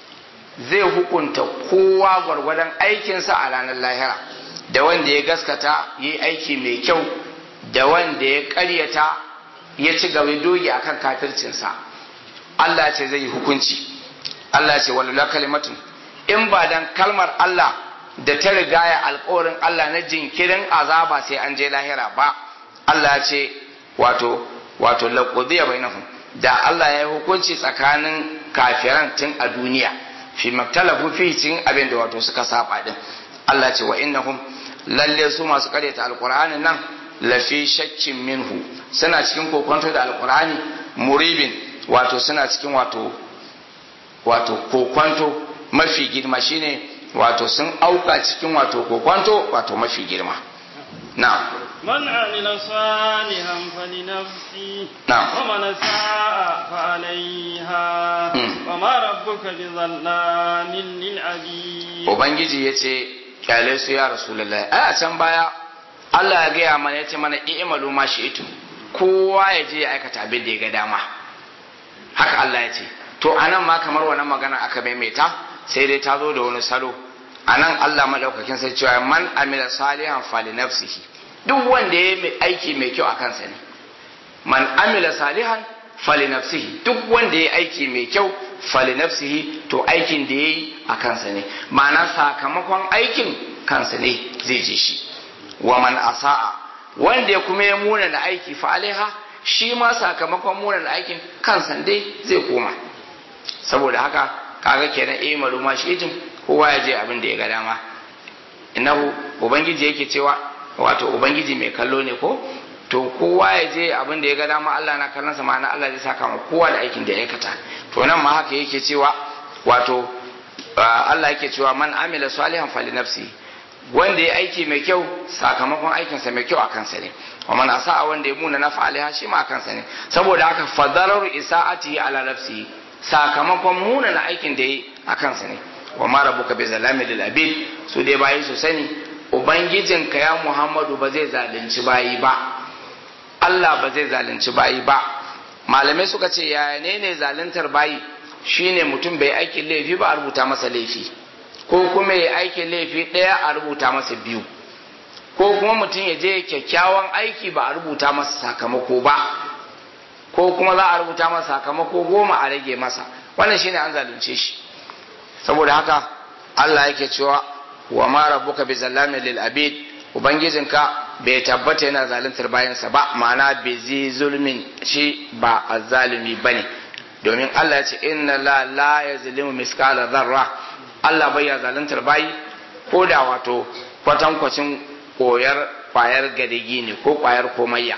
zai hukunta kowa gwargwadon aikinsa a ranar lahira, da wanda ya gaskata yi aiki mai kyau, da wanda ya karyata ya ci gaba dogi akan kafircinsa. Allah ce zai yi hukunci. Allah ce walula kalimatun, in ba dan kalmar Allah da ta rigaya alkawarin Allah na jinkirin azaba sai an je lahira ba, Allah ce wato wato laqudiya bainahum, da Allah ya yi hukunci tsakanin kafiran tun a duniya, fi maktalafu fi cikin abin da wato suka saba din. Allah ce wa innahum, lalle su masu karyata alqur'ani nan lafi shakkin minhu, suna cikin kokonto da alqur'ani, muribin, wato suna cikin wato wato kokonto mafi girma, shine wato sun auka cikin wato kokonto wato mafi girma. na'am man amila salihan falinafsi na'am wa man sa'a fa alayha wa ma rabbuka bizallamin lil abid. Ubangiji yace kyale su ya rasulullahi, a can baya Allah ya gaya mana, ya ce mana i'malu ma shi'tum, kowa ya je ya aikata abin da ya ga dama, haka Allah ya ce. To anan ma kamar wannan magana aka maimaita, sai dai ta zo da wani salo. Anan Allah madaukakin sai cewa man amila salihan fali nafsihi, duk wanda ya yi aiki mai kyau a kansa ne. Man amila salihan fali nafsihi, duk wanda ya yi aiki mai kyau fali nafsihi, to aikin da ya yi a kansa ne, ma'ana sakamakon aikin kansa ne zai je shi. Wa man asa'a, wanda ya kuma ya muna da aiki fa alaiha, shi ma sakamakon muna da aikin kansa dai zai koma. Saboda haka kaga kenan eh maluma shi itin kowa ya je abin da ya ga dama. Innahu ubangiji yake cewa wato ubangiji mai kallo ne ko to kowa ya je abin da ya ga dama Allah na kallon sa ma'ana Allah zai saka ma kowa da aikin da ya aikata. To nan ma haka yake cewa wato Allah yake cewa man amila salihan fali nafsi, wanda ya aiki mai kyau sakamakon aikinsa mai kyau a kansa ne, wa man asa'a wanda ya muna nafa alaiha shi ma a kansa ne. Saboda haka fadarar isa'ati ala nafsi, sakamakon muna na aikin da yi a kansa ne. Wa ma rabbuka bi zalami lil abid, su dai bayi su sani ubangijinka ya Muhammadu ba zai zalunci bayi ba, Allah ba zai zalunci bayi ba. Malamai suka ce yaya ne ne zaluntar bayi, shine mutum bai aikin laifi ba a rubuta masa laifi, ko kuma ya aikin laifi ɗaya a rubuta masa biyu, ko kuma mutum ya je kyakkyawan aiki ba a rubuta masa sakamako ba, ko kuma za a rubuta masa sakamako goma a rage masa. Wannan shine an zalunce shi. Saboda haka Allah yake cewa wa ma rabbuka bi zallamin lil abid, ubangijinka bai tabbata yana zaluntar bayansa ba, ma'ana bai zi zulmin, shi ba azzalimi bane. Domin Allah ya ce inna la la yazlimu miskala dharra, Allah bai ya zaluntar bayi ko da wato kwatankwacin koyar kwayar gadigi ne ko kwayar komayya.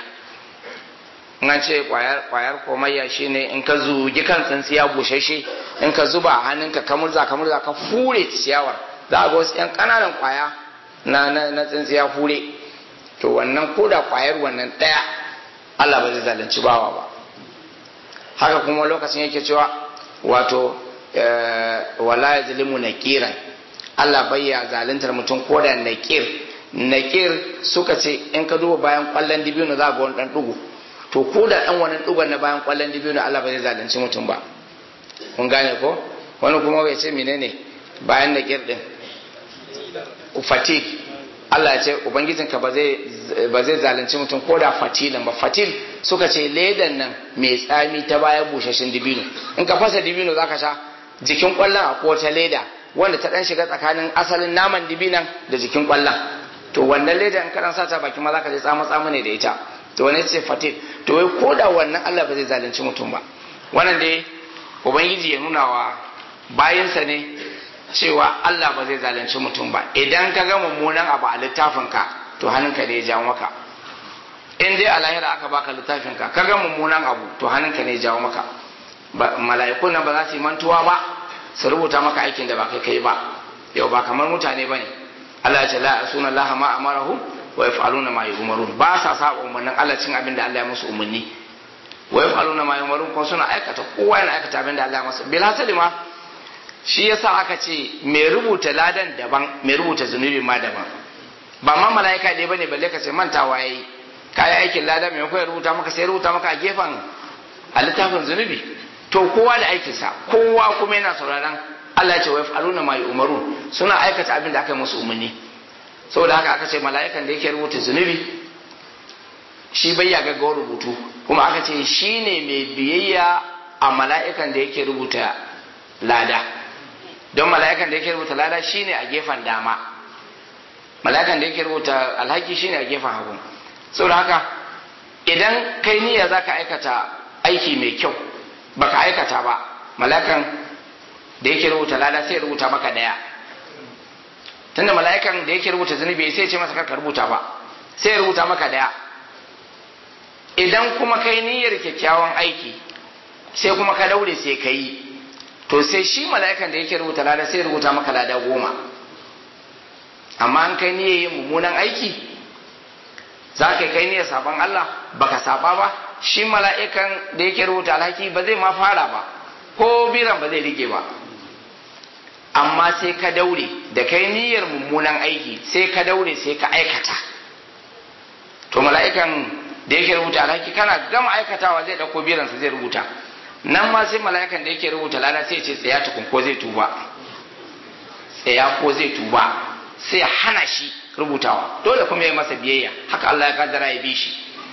In ce kwayar kwayar komayya shine in ka zugi kan tsintsiya bushashe, in ka zuba hannunka ka murza ka murza ka fure ciyawar, za ga wasu yan kananan kwaya na na, na tsintsiya fure. To wannan ko da kwayar wannan daya Allah ba zai zalunci bawa ba. Haka kuma lokacin yake cewa wato wala yazlimu nakiran, Allah bai ya zaluntar mutum ko da nakir. Nakir suka ce in ka duba bayan kwallon dibino za ga wani dan dugu, to ko da dan wani dugon na bayan kwallon dibino Allah bai zalunci mutum ba. Kun gane ko? Wani kuma bai ce menene bayan nakir din fatil, Allah ya ce ubangijinka ba zai ba zai zalunci mutum ko da fatilan ba. Fatil suka ce ledan nan mai tsami ta bayan bushashin dibino, in ka fasa dibino zaka sha jikin kwallon akwai wata leda wanda ta dan shiga tsakanin asalin naman dibinan da jikin kwallon. To wannan leda in kana sa ta baki ma zaka je tsama tsama ne da ita. To wannan ce fatil. To wai ko da wannan Allah ba zai zalunci mutum ba. Wannan dai ubangiji ya nuna wa bayinsa ne cewa Allah ba zai zalunci mutum ba. Idan ka ga mummunan abu a littafinka to hannunka ne ya jawo maka. In dai a lahira aka baka littafinka ka ga mummunan abu to hannunka ne ya jawo maka. Mala'ikun nan ba za su yi mantuwa ba su rubuta maka aikin da ba kai kai ba. Yau ba kamar mutane bane. Allah ya ce la asuna Allah ma amarahu wa yaf'aluna ma yu'marun. Ba sa saba umarnin Allah cin abin da Allah ya musu umarni. Wa yaf'aluna ma yu'marun, ko suna aikata kowa yana aikata abin da Allah ya masa. Bil hasali ma shi yasa aka ce mai rubuta ladan daban, mai rubuta zunubi ma daban. Ba ma mala'ika dai bane balle ka ce mantawa yayi. Kai aikin ladan mai ko ya rubuta maka sai rubuta maka a gefen a littafin zunubi. To kowa da aikinsa, kowa kuma yana sauraron Allah ya ce wa yaf'aluna ma yu'marun, suna aikata abin da aka yi musu umarni. Saboda haka aka ce mala'ikan da yake rubuta zunubi shi bai ya gaggawar rubutu, kuma aka ce shi ne mai biyayya a mala'ikan da yake rubuta lada. Don mala'ikan da yake rubuta lada shi ne a gefen dama, mala'ikan da yake rubuta alhaki shi ne a gefen hagu. Saboda haka idan kai niyya za ka aikata aiki mai kyau baka aikata ba, mala'ikan da yake rubuta lada sai rubuta maka daya. Tunda mala'ikan da yake rubuta zunubi sai ce masa karka rubuta ba, sai rubuta maka daya. Idan kuma kai niyyar kyakkyawan aiki sai kuma ka daure sai ka yi, to sai shi mala'ikan da yake rubuta lada sai rubuta maka lada goma. Amma an kai niyyar yin mummunan aiki, za ka kai niyyar saban Allah baka saba ba, shi mala'ikan da yake rubuta alhaki ba zai ma fara ba, ko biran ba zai rike ba. Amma sai ka daure da kai niyyar mummunan aiki sai ka daure sai ka aikata, to mala'ikan da yake rubuta alhaki kana gama aikatawa zai dauko biransa zai rubuta. Nan ma sai mala'ikan da yake rubuta lada sai ce tsaya tukun ko zai tuba, tsaya ko zai tuba, sai hana shi rubutawa. Dole kuma ya masa biyayya, haka Allah ya kaddara ya bi shi.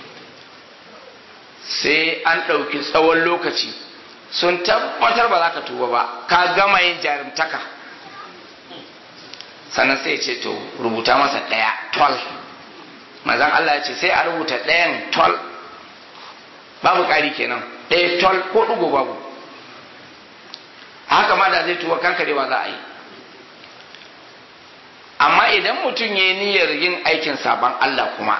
Sai an ɗauki tsawon lokaci sun tabbatar ba za ka tuba ba, ka gama yin jarumtaka, sannan sai ce to rubuta masa ɗaya tol. Mazan Allah ya ce sai a rubuta ɗayan tol, babu ƙari kenan, ɗaya tol ko ɗugo babu. Haka ma da zai tuba kankarewa za a yi. amma idan mutum ya yi niyyar yin aikin saban Allah kuma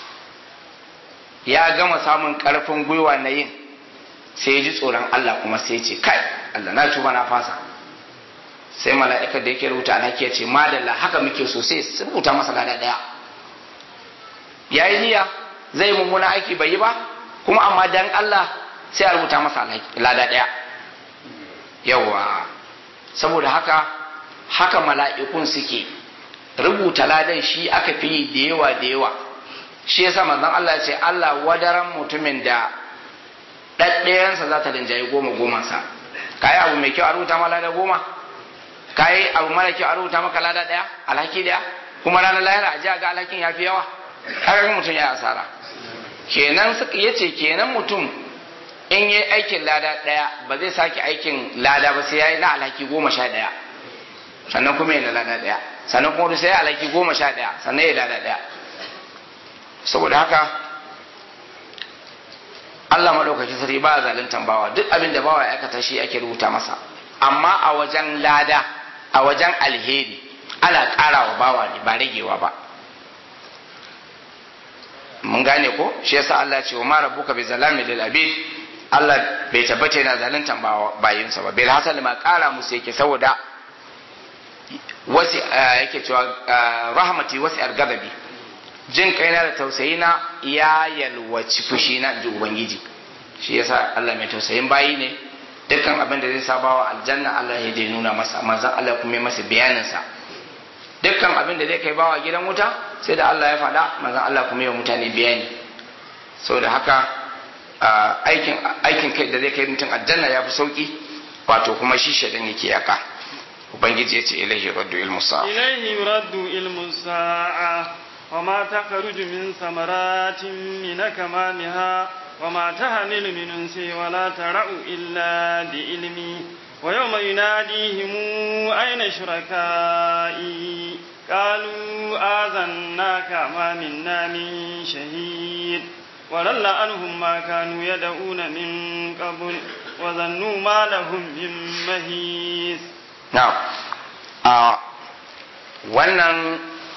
ya gama samun karfin gwiwa na yin sai ya ji tsoron Allah kuma sai ya ce kai Allah na tuba na fasa sai mala'ika da yake rubuta alhaki ya ce madalla haka muke so sai su rubuta masa lada daya ya yi niyya zai yi mummuna aiki bai yi ba kuma amma dan Allah sai a rubuta masa lada daya yawa saboda haka haka mala'ikun suke rubuta ladan shi aka fi yi da yawa da yawa shi yasa manzon Allah ya ce Allah wadaran mutumin da ɗaɗɗayansa za ta rinjaye goma gomansa kayi abu mai kyau a rubuta ma lada goma kayi abu mara kyau a rubuta maka lada ɗaya alhaki ɗaya kuma ranar lahira a ji ga alhakin ya fi yawa haka mutum ya asara kenan ya ce kenan mutum in yi aikin lada ɗaya ba zai sake aikin lada ba sai ya yi na alhaki goma sha ɗaya sannan kuma ya na lada ɗaya sannan kuma sai ya alhaki goma sha ɗaya sannan ya lada ɗaya saboda haka Allah maɗaukaki sarki ba zaluntan bawa duk abin da bawa ya aikata shi ake rubuta masa amma a wajen lada a wajen alheri ana ƙara wa bawa ne ba ragewa ba mun gane ko shi yasa Allah ya ce wa ma rabbuka bi zalami lil abid Allah bai tabbata yana zaluntan bayinsa ba bil hasal ma ƙara musu yake saboda wasi yake cewa rahmati wasi al-ghadabi jin kaina da tausayina ya yalwaci fushina ji ubangiji shi yasa Allah mai tausayin bayi ne dukkan abin da zai sabawa aljanna Allah ya dai nuna masa manzon Allah kuma ya masa bayanin sa dukkan abin da zai kai bawa gidan wuta sai da Allah ya faɗa manzon Allah kuma ya mutane bayani saboda haka aikin aikin kai da zai kai mutum aljanna ya fi sauki wato kuma shi shedan yake yaka ubangiji ya ce ilaihi raddu ilmu sa'a ilaihi raddu ilmu sa'a وما تخرج من ثمرات من أكمامها وما تحمل من أنثى ولا ترى إلا بعلمه ويوم يناديهم أين شركائي قالوا آذناك ما منا من شهيد وضل عنهم ما كانوا يدعون من قبل وظنوا ما لهم من محيص. نعم. آه. wannan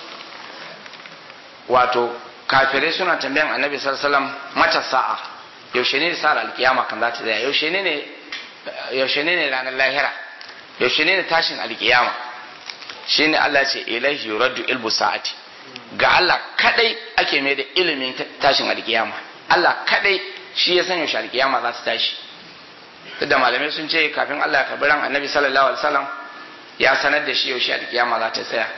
wato kafirai suna tambayan annabi sallallahu alaihi wasallam mata sa'a yaushe ne sa'ar alkiyama kan za ta tsaya yaushe ne yaushe ne ranar lahira yaushe ne tashin alkiyama shine Allah ya ce ilaihi yuraddu ilmu sa'ati ga Allah kadai ake mai da ilimin tashin alkiyama Allah kadai shi ya san yaushe alkiyama za ta tashi duk da malamai sun ce kafin Allah ya karbi ran annabi sallallahu alaihi wasallam ya sanar da shi yaushe alkiyama za ta tsaya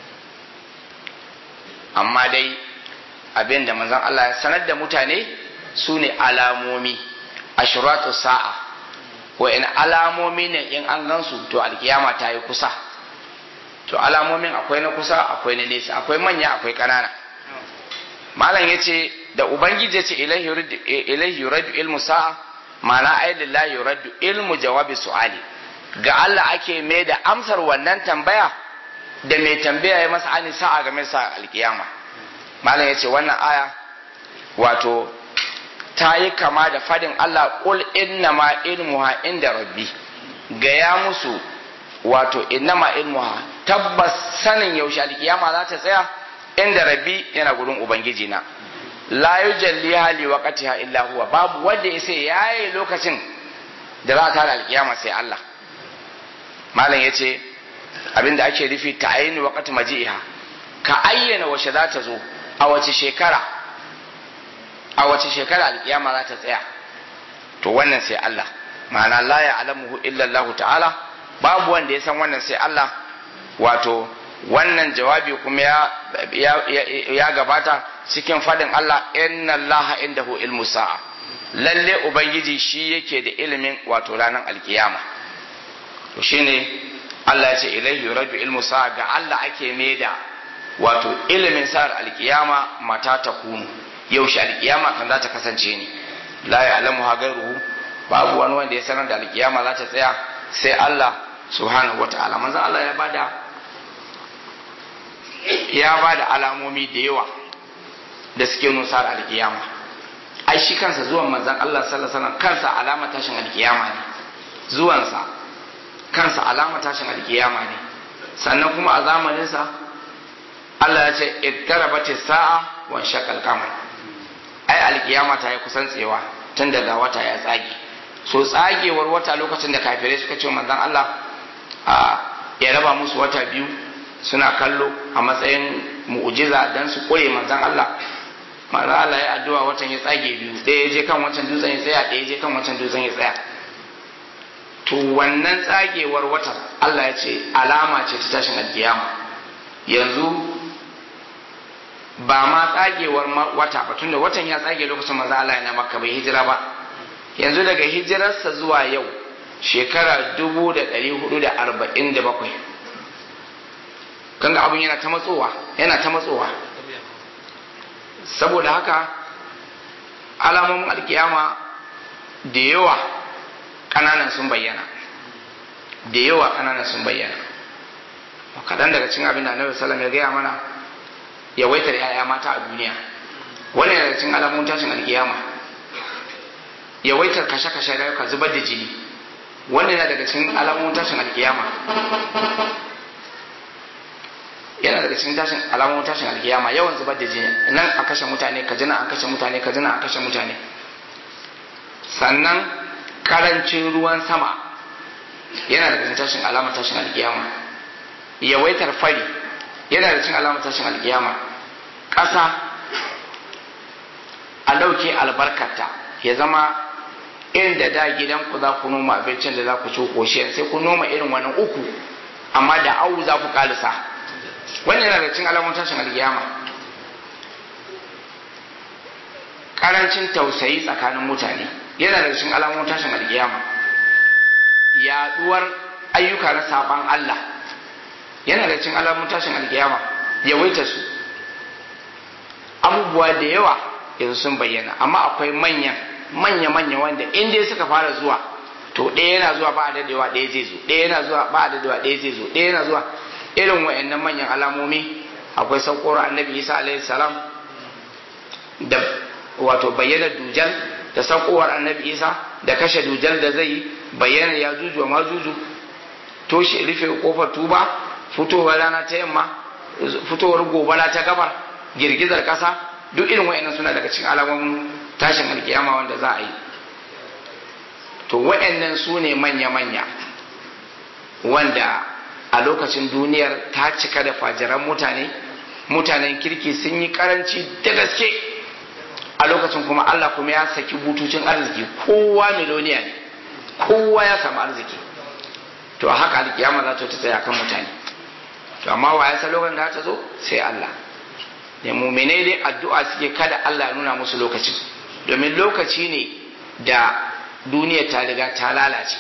amma dai abin da manzon Allah ya sanar da mutane su ne alamomi ashratu sa'a wa in alamomi ne in an gansu to alkiyama ta yi kusa to alamomin akwai na kusa akwai na nesa akwai manya akwai kanana malam yace da ubangiji yace ilahi yuraddu ilahi yuraddu ilmu sa'a ma'ana ay lillahi yuraddu ilmu jawabi su'ali ga Allah ake mai da amsar wannan tambaya da mai tambaya ya masa ani sa'a game sa alkiyama malam yace wannan aya wato ta yi kama da fadin Allah qul innama ilmuha inda rabbi gaya musu wato innama ilmuha tabbas sanin yaushe alkiyama za ta tsaya inda rabbi yana gurin ubangiji na la yujalliha li waqtiha illa huwa babu wanda ya sai yayi lokacin da za ta alkiyama sai Allah malam yace abinda ake rufi ta ayyana waqti maji'iha ka ayyana wace za ta zo a wace shekara a wace shekara alkiyama za ta tsaya to wannan sai Allah ma'ana la ya'lamuhu illa Allah ta'ala babu wanda ya san wannan sai Allah wato wannan jawabi kuma ya ya, ya gabata cikin fadin Allah inna Allah indahu ilmu sa'a lalle ubangiji shi yake da ilimin wato ranar alkiyama to shine Allah ya ce ilaihi yuraddu ilmu sa'a ga Allah ake maida wato ilimin sa'ar alkiyama mata ta kunu yaushe alkiyama kan za ta kasance ni la ya'lamu hagaruhu babu wani wanda ya sanar da alkiyama za ta tsaya sai Allah subhanahu wata'ala manzo Allah ya bada ya bada alamomi da yawa da suke nuna sa'ar alkiyama ai shi kansa zuwan manzon Allah sallallahu alaihi wasallam kansa alama tashin alkiyama ne zuwansa kansa alama tashin alkiyama ne sannan kuma a zamaninsa Allah ya ce iqtarabati sa'a wa shaqal qamar ai alkiyama ta yi kusan tsewa tun daga wata ya tsage so tsagewar wata lokacin da kafirai suka ce manzon Allah a ya raba musu wata biyu suna kallo a matsayin mu'jiza dan su kore manzon Allah manzon Allah ya addu'a watan ya tsage biyu ɗaya ya je kan wancan dutsen ya tsaya ɗaya ya je kan wancan dutsen ya tsaya to wannan tsagewar watan Allah ya ce alama ce ta tashin alkiyama yanzu ba ma tsagewar wata ba tunda watan ya tsage lokacin manzo Allah yana Makka bai hijira ba yanzu daga hijirarsa zuwa yau shekara dubu da ɗari hudu da arba'in da bakwai kanga abun yana ta matsowa yana ta matsowa saboda haka alamomin alkiyama da yawa kananan sun bayyana da yawa kananan sun bayyana kaɗan daga cikin abin da Annabi sallallahu alaihi wasallam ya gaya mana yawaitar ‘ya'ya mata a duniya wani yana da cin alamun tashin alkiyama yawaitar kashe-kashe rayuka zubar da jini wani yana daga cikin alamun tashin alkiyama yana daga cikin tashin alamun tashin alkiyama yawan zubar da jini nan a kashe mutane ka jina an kashe mutane ka jina an kashe mutane sannan karancin ruwan sama yana daga cikin tashin alamar tashin alkiyama yawaitar fari yana da cin alamar tashin alkiyama ƙasa a ɗauke albarkata ya zama inda da gidan ku za ku noma abincin da za ku ci ƙoshe sai ku noma irin wani uku amma da awu za ku kalisa wannan yana da cin alamar tashin alkiyama ƙarancin tausayi tsakanin mutane yana da cin alamar tashin alkiyama yaɗuwar ayyuka na saban Allah yana da cin alamun tashin alkiyama yawaita su abubuwa da yawa yanzu sun bayyana amma akwai manya manya manya wanda in dai suka fara zuwa to ɗaya yana zuwa ba a dadewa ɗaya zai zo ɗaya yana zuwa ba a dadewa ɗaya zai zo ɗaya yana zuwa irin wayannan manyan alamomi akwai saukowar annabi Isa alaihi salam da wato bayyana dujal da saukowar annabi Isa da kashe dujal da zai bayyana ya juju ma juju toshe rufe kofar tuba fitowar rana ta yamma fitowar gobara ta gabar girgizar kasa duk irin wayannan suna daga cikin alamomin tashin alkiyama wanda za a yi to wayannan su ne manya-manya wanda a lokacin duniyar ta cika da fajiran mutane mutanen kirki sun yi karanci da gaske a lokacin kuma Allah kuma ya saki bututun arziki kowa miloniya ne kowa ya samu arziki to a haka alkiyama za ta tsaya kan mutane to amma wa ya san lokacin da ta zo sai Allah ne mu'minai dai addu'a suke kada Allah ya nuna musu lokacin domin lokaci ne da duniya ta riga ta lalace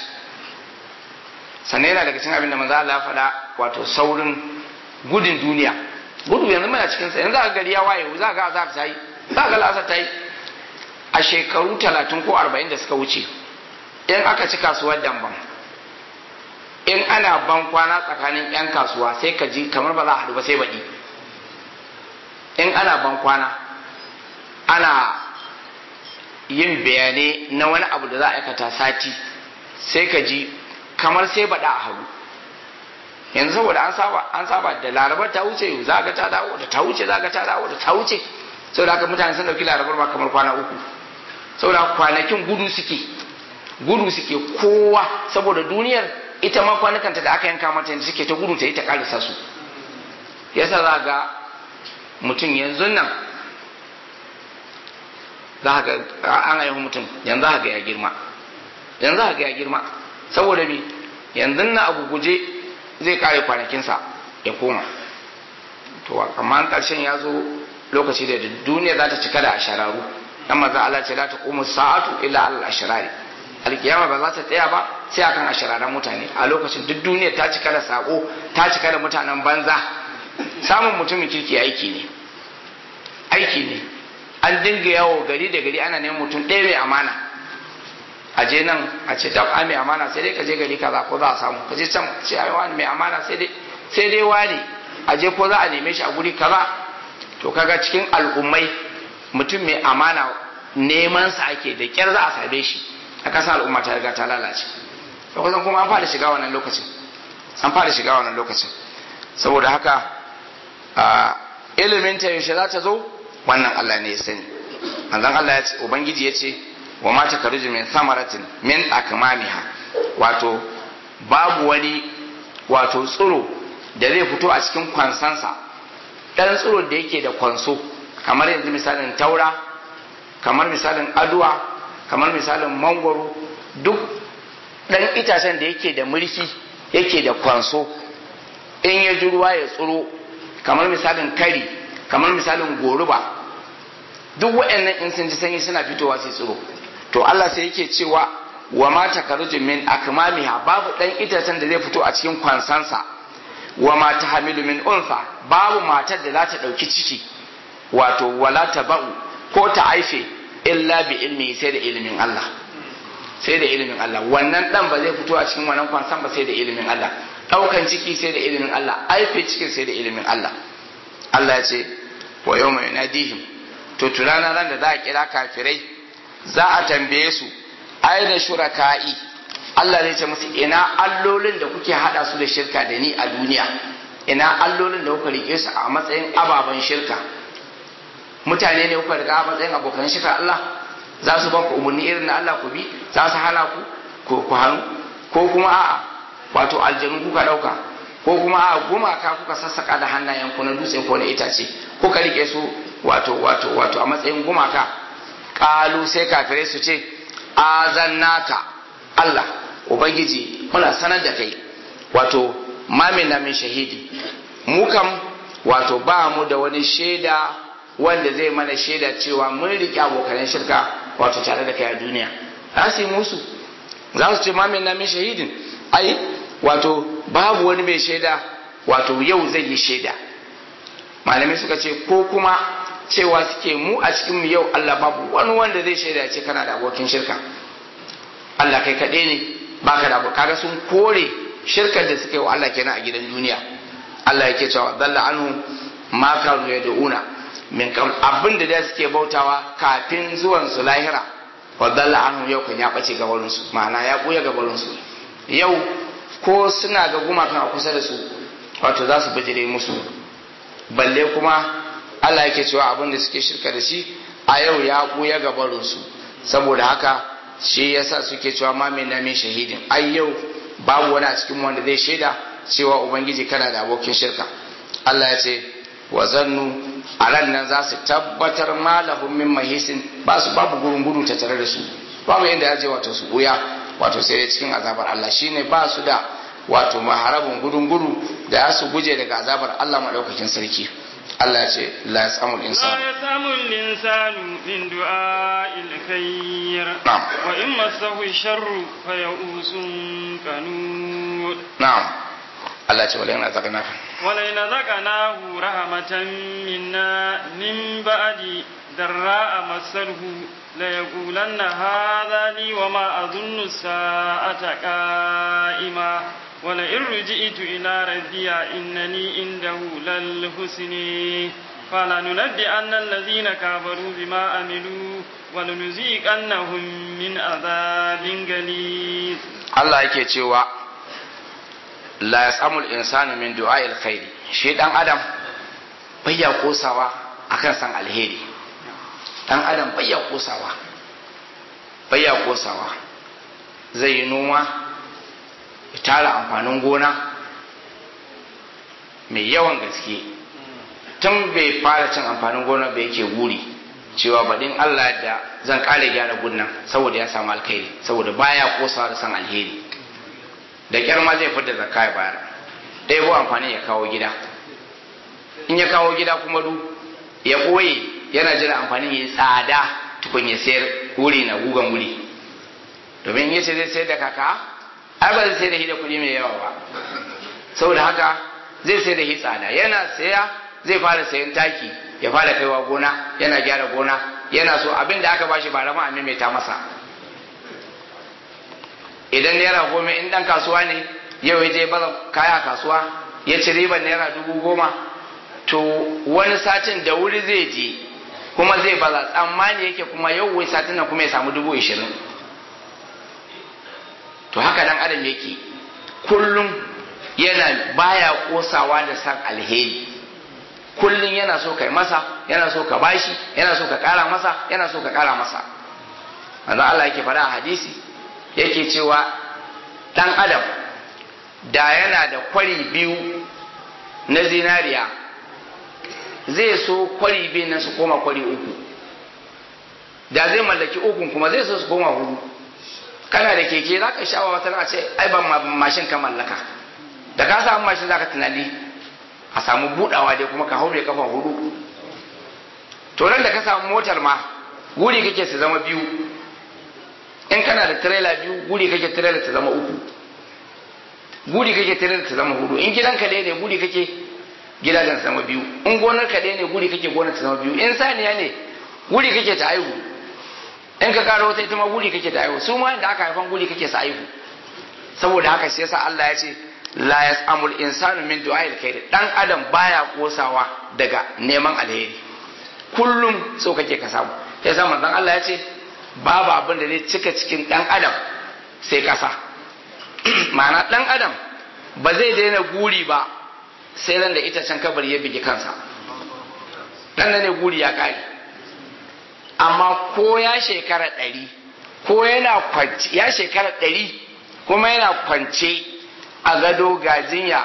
sannan yana daga cikin abin da manzo Allah ya faɗa wato saurin gudun duniya gudu yanzu muna cikin sa yanzu aka gari ya waye za ga azab ta yi za ga lasar ta yi a shekaru talatin ko arba'in da suka wuce in aka ci kasuwar damban in ana ban kwana tsakanin 'yan kasuwa sai ka ji kamar ba za a haɗu ba sai baɗi in ana ban kwana ana yin bayanai na wani abu da za a aikata sati sai ka ji kamar sai baɗa a hagu yanzu saboda an saba an saba da larabar ta wuce za ga ta dawo da ta wuce za ga ta dawo da ta wuce saboda haka mutane sun dauki larabar ba kamar kwana uku saboda kwanakin gudu suke gudu suke kowa saboda duniyar ita ma kwanakanta da aka yanka mata suke ta gudu ta yi ta karisa su yasa za ga mutum yanzu nan za ga an haihu mutum yanzu za ga ya girma yanzu za ga ya girma saboda bi yanzu nan abu guje zai kare kwanakinsa ya koma to amma karshen ya zo lokaci da duniya za ta cika da ashararu dan maza Allah ce la taqumu sa'atu illa al ashrari alkiyama ba za ta tsaya ba sai akan ashararan mutane a lokacin duk duniya ta cika da sako ta cika da mutanen banza samun mutumin kirki aiki ne aiki ne an dinga yawo gari da gari ana neman mutum ɗaya mai amana a je nan a ce dab mai amana sai dai ka je gari kaza ko za a samu ka je can ce ai wani mai amana sai dai sai dai wani a je ko za a neme shi a guri kaza to kaga cikin al'ummai mutum mai amana neman sa ake da kyar za a same shi a kasan al'umma ta riga ta lalace to kusan kuma an fara shiga wannan lokacin an fara shiga wannan lokacin saboda haka ilimin ta yaushe za ta zo wannan Allah ne ya sani. manzon Allah ya ce ubangiji ya ce wa ma takaruju min samaratin min akmamiha, wato babu wani wato tsiro da zai fito a cikin kwansansa, dan tsiro da yake da kwanso, kamar yanzu misalin taura, kamar misalin aduwa, kamar misalin mangwaro, duk dan itacen da yake da mulki yake da kwanso, in ya ji ruwa ya tsiro, kamar misalin kari, kamar misalin goruba, duk waɗannan in sun ji sanyi suna fitowa sai tsiro. To Allah sai yake cewa wa ma takaruju min akmamiha, babu dan itacen da zai fito a cikin kwansansa, wa ma tahmilu min unsa, babu matar da za ta dauki ciki, wato wala taba'u ko ta aife illa bi ilmi, sai da ilimin Allah, sai da ilimin Allah. Wannan dan ba zai fito a cikin wannan kwansan ba sai da ilimin Allah, daukan ciki sai da ilimin Allah, aife cikin sai da ilimin Allah. Allah ya ce wa yawma yunadihim, to turana ran da za a kira kafirai za a tambaye su aina shuraka'i, Allah zai ce musu ina allolin da kuke hada su da shirka da ni a duniya, ina allolin da kuka rike su a matsayin ababen shirka. Mutane ne kuka riga a matsayin abokan shirka Allah, za su ba ku umarni irin na Allah ku bi, za su hana ku ku hannu, ko kuma a'a wato aljanu kuka dauka, ko kuma a'a gumaka kuka sassaka da hannayen ku na dutse ko na itace kuka rike su wato wato wato a matsayin gumaka. Kalu sai kafirai su ce azannaka Allah ubangiji muna sanar da kai, wato mamin na min shahidi, mu kam wato ba mu da wani shaida wanda zai mana shaida cewa mun riƙe abokan shirka wato tare da kai a duniya. za su yi musu, za su ce mamin na min shahidin, ai wato babu wani mai shaida, wato yau zai yi shaida. malamai suka ce ko kuma cewa suke mu a cikin mu yau Allah babu wani wanda zai shaida ce kana da abokin shirka, Allah kai kaɗai ne baka da, kaga sun kore shirkar da suke wa Allah kenan a gidan duniya. Allah yake cewa dalla anhu ma kanu yad'una min qabl, abin da da suke bautawa kafin zuwan su lahira, wa dalla anhu yau kan ya bace gabarin su, ma'ana ya buya gabarin su. Yau ko suna ga gumakan a kusa da su wato za su bijire musu, balle kuma Allah yake cewa abin da suke shirka da shi a yau ya buya gabarin su. Saboda haka shi yasa suke cewa ma min na min shahidin, ai yau babu wani a cikin wanda zai shaida cewa ubangiji kana da abokin shirka. Allah ya ce wa zannu, a ran nan za su tabbatar malahum min mahisin, ba su babu gurin gudu ta tare da su, babu yadda ya je wato su buya wato sai cikin azabar Allah, shine ba su da wato maharabin gudun gudu da ya su guje daga azabar Allah madaukakin sarki. Allah ya ce la yasamul insanu la yasamul insanu min du'a'il khair wa in massahu sharru fa ya'usun qanud. Na'am. Allah ce wala yana zakana wala yana zakanahu rahmatan minna min ba'di darra'a masarhu la yaqulanna hadha li wa ma adhunnu sa'ata qa'ima wala in ruji'tu ila rabbiya innani indahu lal husni fala nunabbi anna alladhina kafaru bima amilu wala nuziqannahum min adhabin ghalid. Allah yake cewa la yasamul insanu min du'a'il khairi, shi dan adam bayya kosawa akan san alheri, dan adam bayya kosawa bayya kosawa zai yi noma ya tara amfanin gona mai yawan gaske, tun bai fara cin amfanin gona bai yake guri cewa baɗin Allah da zan ƙara gyara gunnan saboda ya samu alkhairi, saboda baya kosawa da san alheri. Da kyar ma zai fitar zakka ya bayar, ɗaya ko amfani ya kawo gida, in ya kawo gida kuma du ya ɓoye yana jira amfanin ya yi tsada tukun ya sayar, wuri na gugan wuri, domin ya ce zai sayar da kaka ai ba zai sayar da shi da kuɗi mai yawa ba, saboda haka zai sayar da shi tsada, yana saya zai fara sayan taki ya fara kaiwa gona, yana gyara gona, yana so abin da aka bashi ba rama a maimaita masa. Idan naira goma in dan kasuwa ne yau ya je baza kaya kasuwa ya ci riban naira dubu goma, to wani satin da wuri zai je kuma zai baza, tsammani yake kuma yau wai satin nan kuma ya samu dubu ishirin. To haka dan adam yake kullum yana baya kosawa da san alheri, kullun yana so kai masa, yana so ka bashi, yana so ka kara masa, yana so ka kara masa. manzo Allah yake faɗa a hadisi yake cewa dan adam da yana da kwari biyu na zinariya zai so kwari biyu na su koma kwari uku, da zai mallaki ukun kuma zai so su koma hudu. kana da keke za ka sha'awa wata a ce ai ban mashin ka mallaka, da ka samu mashin za ka tunani a samu budawa dai kuma ka haure kafa hudu. to nan da ka samu motar ma guri kake su zama biyu, in kana da trailer biyu guri kake trailer ta zama uku, guri kake trailer ta zama hudu. in gidanka ɗaya ne guri kake gidajen zama biyu, in gonar ka ɗaya ne guri kake gonar ta zama biyu, in saniya ne guri kake ta aihu, in ka karo wata ita ma guri kake ta aihu, su ma inda aka haifan guri kake sa aihu. saboda haka shi yasa Allah ya ce la yasamul insanu min du'a'il khair, dan adam baya kosawa daga neman alheri, kullum so kake ka samu. sai yasa manzon Allah ya ce babu abin da zai cika cikin dan adam sai kasa. ma'ana dan adam ba zai daina guri ba sai ran da itacen kabari ya bige kansa, dan ne guri ya kare. amma ko ya shekara ɗari ko yana kwance ya shekara ɗari kuma yana kwance a gado ga jinya,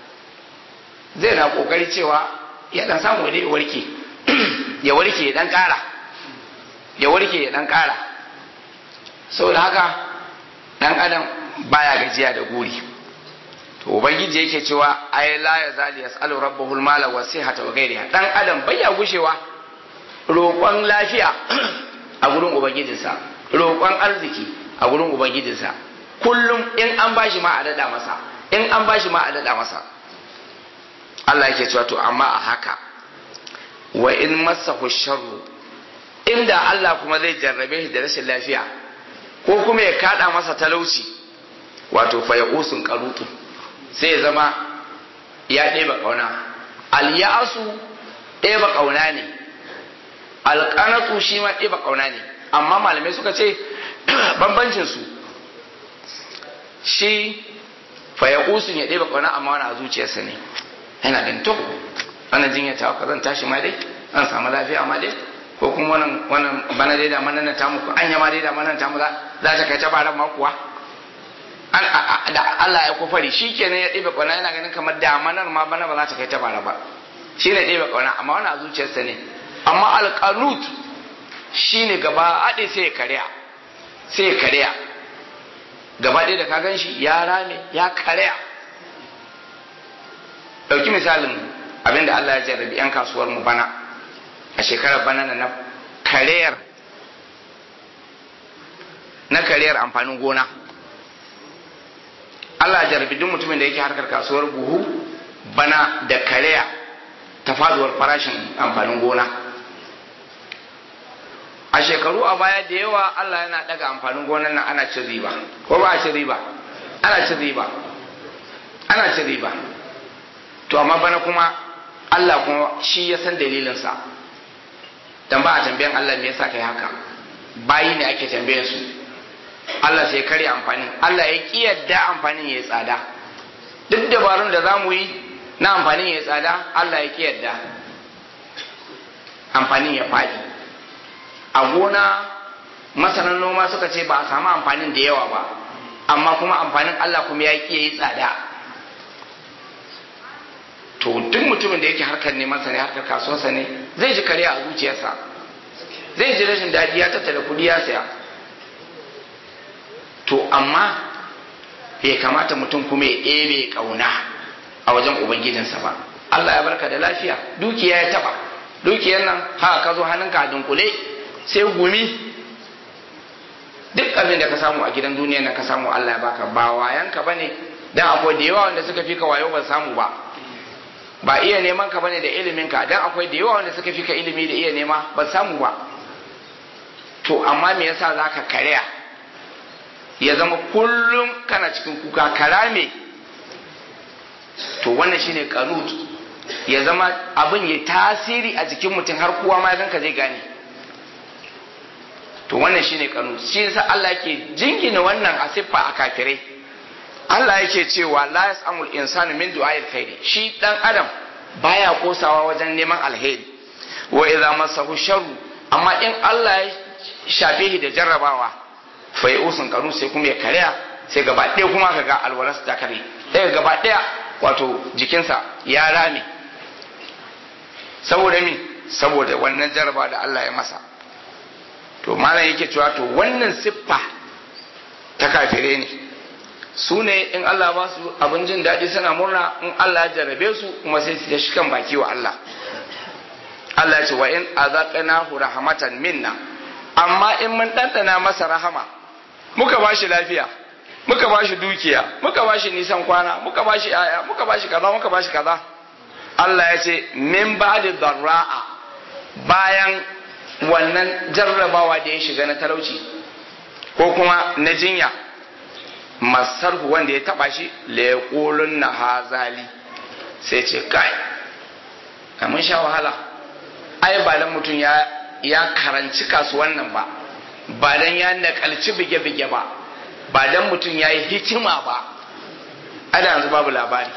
zai na kokari cewa ya dan samu da ya warke ya warke ya dan kara ya warke ya dan kara. saboda haka dan adam baya gajiya da guri. to ubangiji yake cewa ay la yazali yasalu rabbahu almala wasihata wa ghayriha, dan adam baya gushewa roƙon lafiya a gurin ubangijinsa, roƙon arziki a gurin ubangijinsa. kullum in an bashi ma a dada masa, in an bashi ma a dada masa. Allah yake cewa to amma a haka wa in masahu sharru, inda Allah kuma zai jarrabe shi da rashin lafiya ko kuma ya kada masa talauci, wato fa yausun qarutu, sai ya zama ya ɗeba kauna. al-ya'su ɗeba kauna ne, alƙanatu shi ma ɗeba kauna ne. amma malamai suka ce bambancin su, shi fa yausun ya ɗeba kauna amma wani a zuciyarsa ne, yana ganin to wannan jinya ta ka zan tashi ma dai zan samu lafiya ma dai, ko kuma wannan wannan bana dai da manan ta muku anya ma dai da manan ta mu za ta kai ta baran ma kuwa da Allah ya kufari shikenan ya ɗebe kauna, yana ganin kamar da manar ma bana ba za ta kai ta bara ba, shi ne ɗebe kauna amma wannan a zuciyarsa ne. amma alqanut shine gaba ade sai ya karya sai ya karya gaba ɗaya da ka gan shi ya rame ya karya. ɗauki misalin abinda Allah ya jarrabi 'yan kasuwar mu bana a shekarar bana na kariyar na kariyar amfanin gona. Allah ya jarrabi duk mutumin da yake harkar kasuwar buhu bana da kariya ta faduwar farashin amfanin gona. a shekaru a baya da yawa Allah yana daga amfanin gonan nan ana cin riba, ko ba a cin riba? ana cin riba ana cin riba to amma bana kuma Allah kuma shi ya san dalilinsa, dan ba a tambayan Allah me yasa kai haka, bayi ne ake tambayan su. Allah sai kare amfanin, Allah ya ki yadda amfanin ya tsada, duk dabarun da zamu yi na amfanin ya tsada Allah ya ki yadda amfanin ya faɗi. a gona masanan noma suka ce ba a samu amfanin da yawa ba, amma kuma amfanin Allah kuma ya ki yi tsada. to duk mutumin da yake harkar neman sa ne, harkar kasuwarsa ne, zai ji kare a zuciyarsa, zai ji rashin daɗi, ya tattala kuɗi ya saya. to amma bai kamata mutum kuma ya ɗebe ƙauna a wajen ubangijinsa ba. Allah ya barka da lafiya, dukiya ya taba, dukiyar nan haka ka zo hannunka a dunkule sai gumi. duk abin da ka samu a gidan duniya na ka samu Allah ya baka, ba wayanka bane, dan akwai da yawa wanda suka fi ka wayo ba samu ba. ba iya neman ka bane da ilimin ka, dan akwai da yawa wanda suka fi ka ilimi da iya nema ba samu ba. to amma me yasa zaka karya ya zama kullum kana cikin kuka karame? to wannan shine qanut, ya zama abin ya tasiri a jikin mutum har kowa ma ganka zai gane. to wannan shine qanut. shi yasa Allah yake jingina wannan asiffa a kafirai. Allah yake cewa la yasamul insanu min du'a'il khairi, shi dan adam baya kosawa wajen neman alheri wa idza masahu sharru amma in Allah ya shafe shi da jarrabawa fa yusun kanu sai kuma ya karya sai gaba ɗaya kuma kaga alwalarsa ta kare sai gaba ɗaya wato jikinsa ya rame saboda mi saboda wannan jarraba da Allah ya masa to malam yake cewa to wannan siffa ta kafire ne su ne in Allah ba su abin jin daɗi suna murna in Allah ya jarrabe su kuma sai su shi kan baki wa Allah Allah ce wa in azaqnahu rahmatan minna amma in mun dandana masa rahama muka bashi lafiya muka bashi dukiya muka bashi nisan kwana muka bashi aya muka bashi kaza muka bashi kaza Allah ya ce min ba'di dharra'a bayan wannan jarrabawa da ya shiga na talauci ko kuma na jinya masarhu wanda ya taba shi la yaqulun na hazali sai ce kai kamun sha wahala ai ba dan mutum ya ya karanci kasuwan nan ba ba dan ya nakalci bige-bige ba ba dan mutum ya yi hikima ba ada yanzu babu labari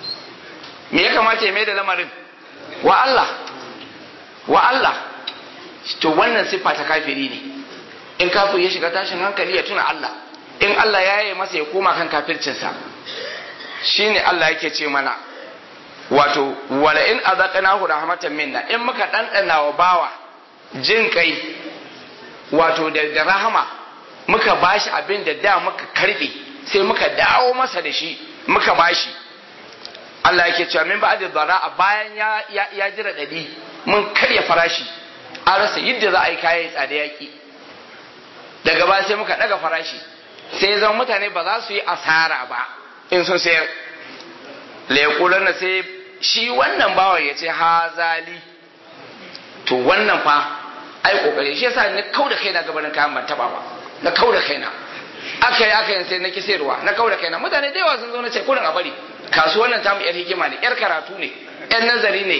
me ya kamata ya mai da lamarin wa Allah wa Allah to wannan siffa ta kafiri ne in kafir ya shiga tashin hankali ya tuna Allah in Allah ya yi masa ya koma kan kafircinsa shine Allah yake ce mana wato wala in azaqnahu rahmatan minna in muka dandana wa bawa jin kai wato da, da rahama muka bashi abin da da muka karbe sai muka dawo masa da shi muka bashi Allah yake cewa min ba'da dhara'a bayan ya ya, ya jira dadi mun karya farashi an rasa yadda za a yi kayan tsada yaki daga baya sai muka daga farashi sai zan mutane ba za su yi asara ba in sun sayar laikulan na sai shi wannan bawan ya ce hazali to wannan fa ai kokari shi yasa na kauda kaina gabanin kayan ban taba ba na kauda kaina aka yi aka yi sai na kisirwa na kauda kaina mutane da yawa sun zo na ce kurin a bari kasuwan nan tamu yar hikima ne yar karatu ne yar nazari ne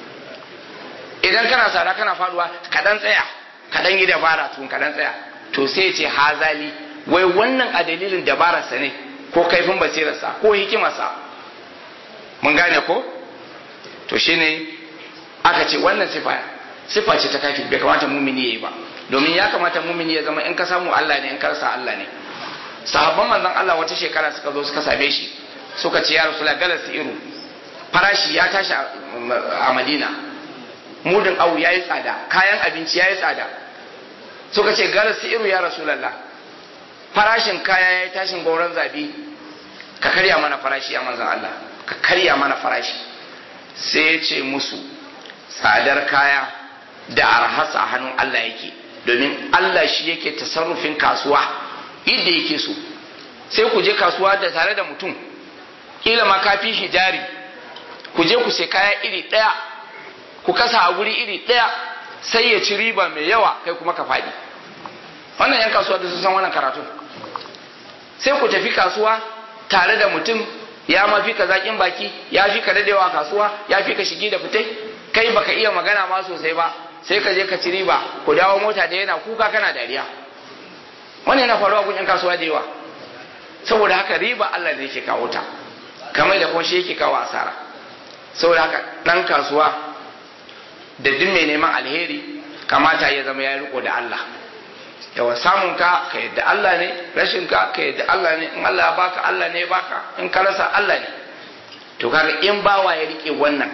idan kana sara kana faduwa kadan tsaya kadan yi dabara tun kadan tsaya to sai ce hazali wai wannan a dalilin dabararsa ne ko kaifin basirarsa ko hikimarsa mun gane ko to shine aka ce wannan sifa sifa ce ta kafir bai kamata mumini yayi ba domin ya kamata mumini ya zama in ka samu Allah ne in ka rasa Allah ne sahabban manzon Allah wata shekara suka zo suka same shi suka ce ya rasulullah galas iru farashi ya tashi a Madina mudin awu yayi tsada kayan abinci yayi tsada suka ce galas iru ya rasulullah farashin kaya yayi tashin gauran zabi ka karya mana farashi ya manzon Allah ka karya mana farashi sai ya ce musu tsadar kaya da arhasa a hannun Allah yake domin Allah shi yake tasarrufin kasuwa inda yake so sai ku je kasuwa da tare da mutum kila ma ka fi shi jari ku je ku sai kaya iri ɗaya ku kasa a guri iri ɗaya sai ya ci riba mai yawa kai kuma ka faɗi wannan yan kasuwa da su san wannan karatu sai ku tafi kasuwa tare da mutum ya ma fi ka zaƙin baki ya fi ka dadewa kasuwa ya fi ka shigi da fitai kai baka iya magana ma sosai ba sai ka je ka ci riba ku dawo mota da yana kuka kana dariya wannan yana faruwa kun yan kasuwa da yawa saboda haka riba Allah ne yake kawo ta kamar da kuma shi yake kawo asara saboda haka dan kasuwa da duk mai neman alheri kamata ya zama ya riko da Allah yawa samun ka ka yadda Allah ne rashin ka ka yadda Allah ne in Allah ya baka Allah ne ya baka in ka rasa Allah ne to kaga in bawa ya rike wannan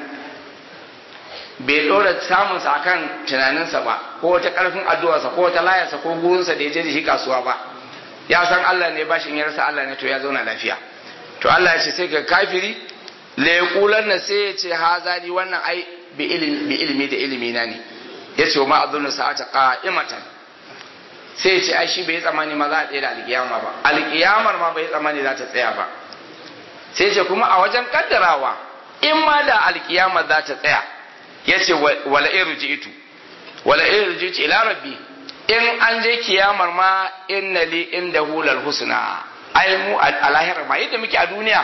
bai dora samun sa akan tunaninsa ba ko wata karfin addu'arsa ko wata layarsa ko gurinsa da ya je da shi kasuwa ba ya san Allah ne ba shi in ya rasa Allah ne to ya zauna lafiya to Allah ya ce sai ka kafiri la yaqulanna sai ya ce hazali wannan ai bi ilmi bi ilmi da ilmi na ne yace wa ma adunnu sa'ata qa'imatan sai ya ce ai shi bai tsammani ma za a tsaya da alkiyama ba alkiyamar ma bai tsammani za ta tsaya ba sai ya ce kuma a wajen kaddarawa in ma da alkiyama za ta tsaya yace wala irji'tu wala irji'tu ila rabbi in an je kiyamar ma inna li indahu lal husna ai mu a lahira ma yadda muke a duniya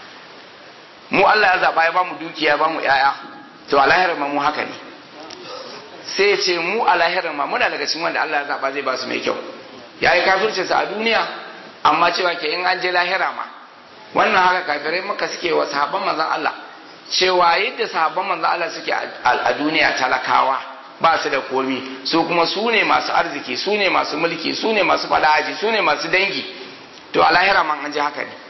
mu Allah ya zaba ya bamu dukiya bamu yaya to a lahira ma mu haka ne sai ce mu a lahira ma muna daga cikin wanda Allah ya zaba zai ba su mai kyau yayi kafircin sa a duniya amma cewa ke in an je lahira ma wannan haka kafirai maka suke wa sahabban manzon Allah cewa yadda sahabban manzo Allah suke a duniya talakawa ba su da komi su kuma su ne masu arziki su ne masu mulki su ne masu fadaji su ne masu dangi to a lahira man an ji haka ne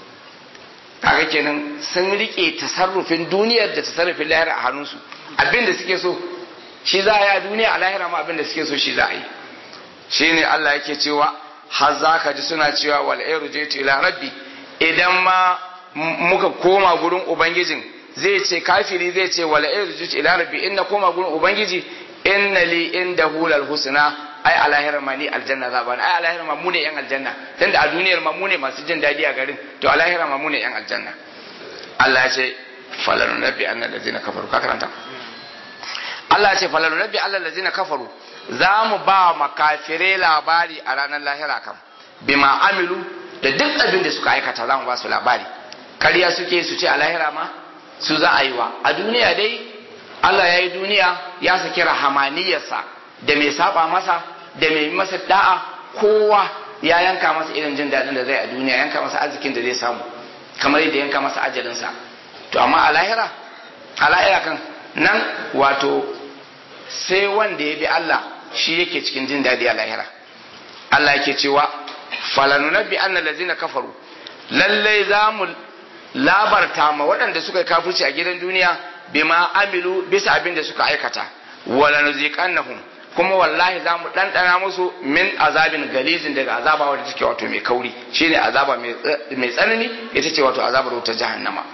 kaga kenan sun rike tasarrufin duniyar da tasarrufin lahira a hannunsu abinda suke so shi za a yi a duniya a lahira ma abinda suke so shi za a yi shine Allah yake cewa har za ka ji suna cewa wal irjitu ila rabbi idan ma muka koma gurin ubangijin zai ce kafiri zai ce wal irjitu ila rabbi in na koma gurin ubangiji inna li indahu lal husna ai a lahira ma ni aljanna za bani ai a lahira ma mu ne yan aljanna tunda a duniyar ma mu ne masu jin dadi a garin to a lahira ma mu ne yan aljanna Allah ya ce falanu nabbi annal ladina kafaru ka karanta Allah ya ce falanu nabbi annal ladina kafaru za mu ba makafire labari a ranar lahira kam bima amilu da duk abin da suka aikata za mu ba su labari kariya suke su ce a lahira ma su za a yi wa a duniya dai Allah ya yi duniya ya saki rahamaniyarsa da mai saba masa da mai masa da'a kowa ya yanka masa irin jin daɗin da zai a duniya yanka masa arzikin da zai samu kamar yadda yanka masa ajalinsa to amma a lahira a lahira kan nan wato sai wanda ya bi Allah shi yake cikin jin daɗi a lahira Allah yake cewa falanunabbi anna allazina kafaru lallai za mu labarta ma waɗanda suka yi kafirci a gidan duniya bima amilu bisa abin da suka aikata wala nuziqannahum kuma wallahi za mu ɗanɗana musu min azabin galizin daga azaba wadda take wato mai kauri shine azaba mai tsanani ita ce wato azabar wutar jahannama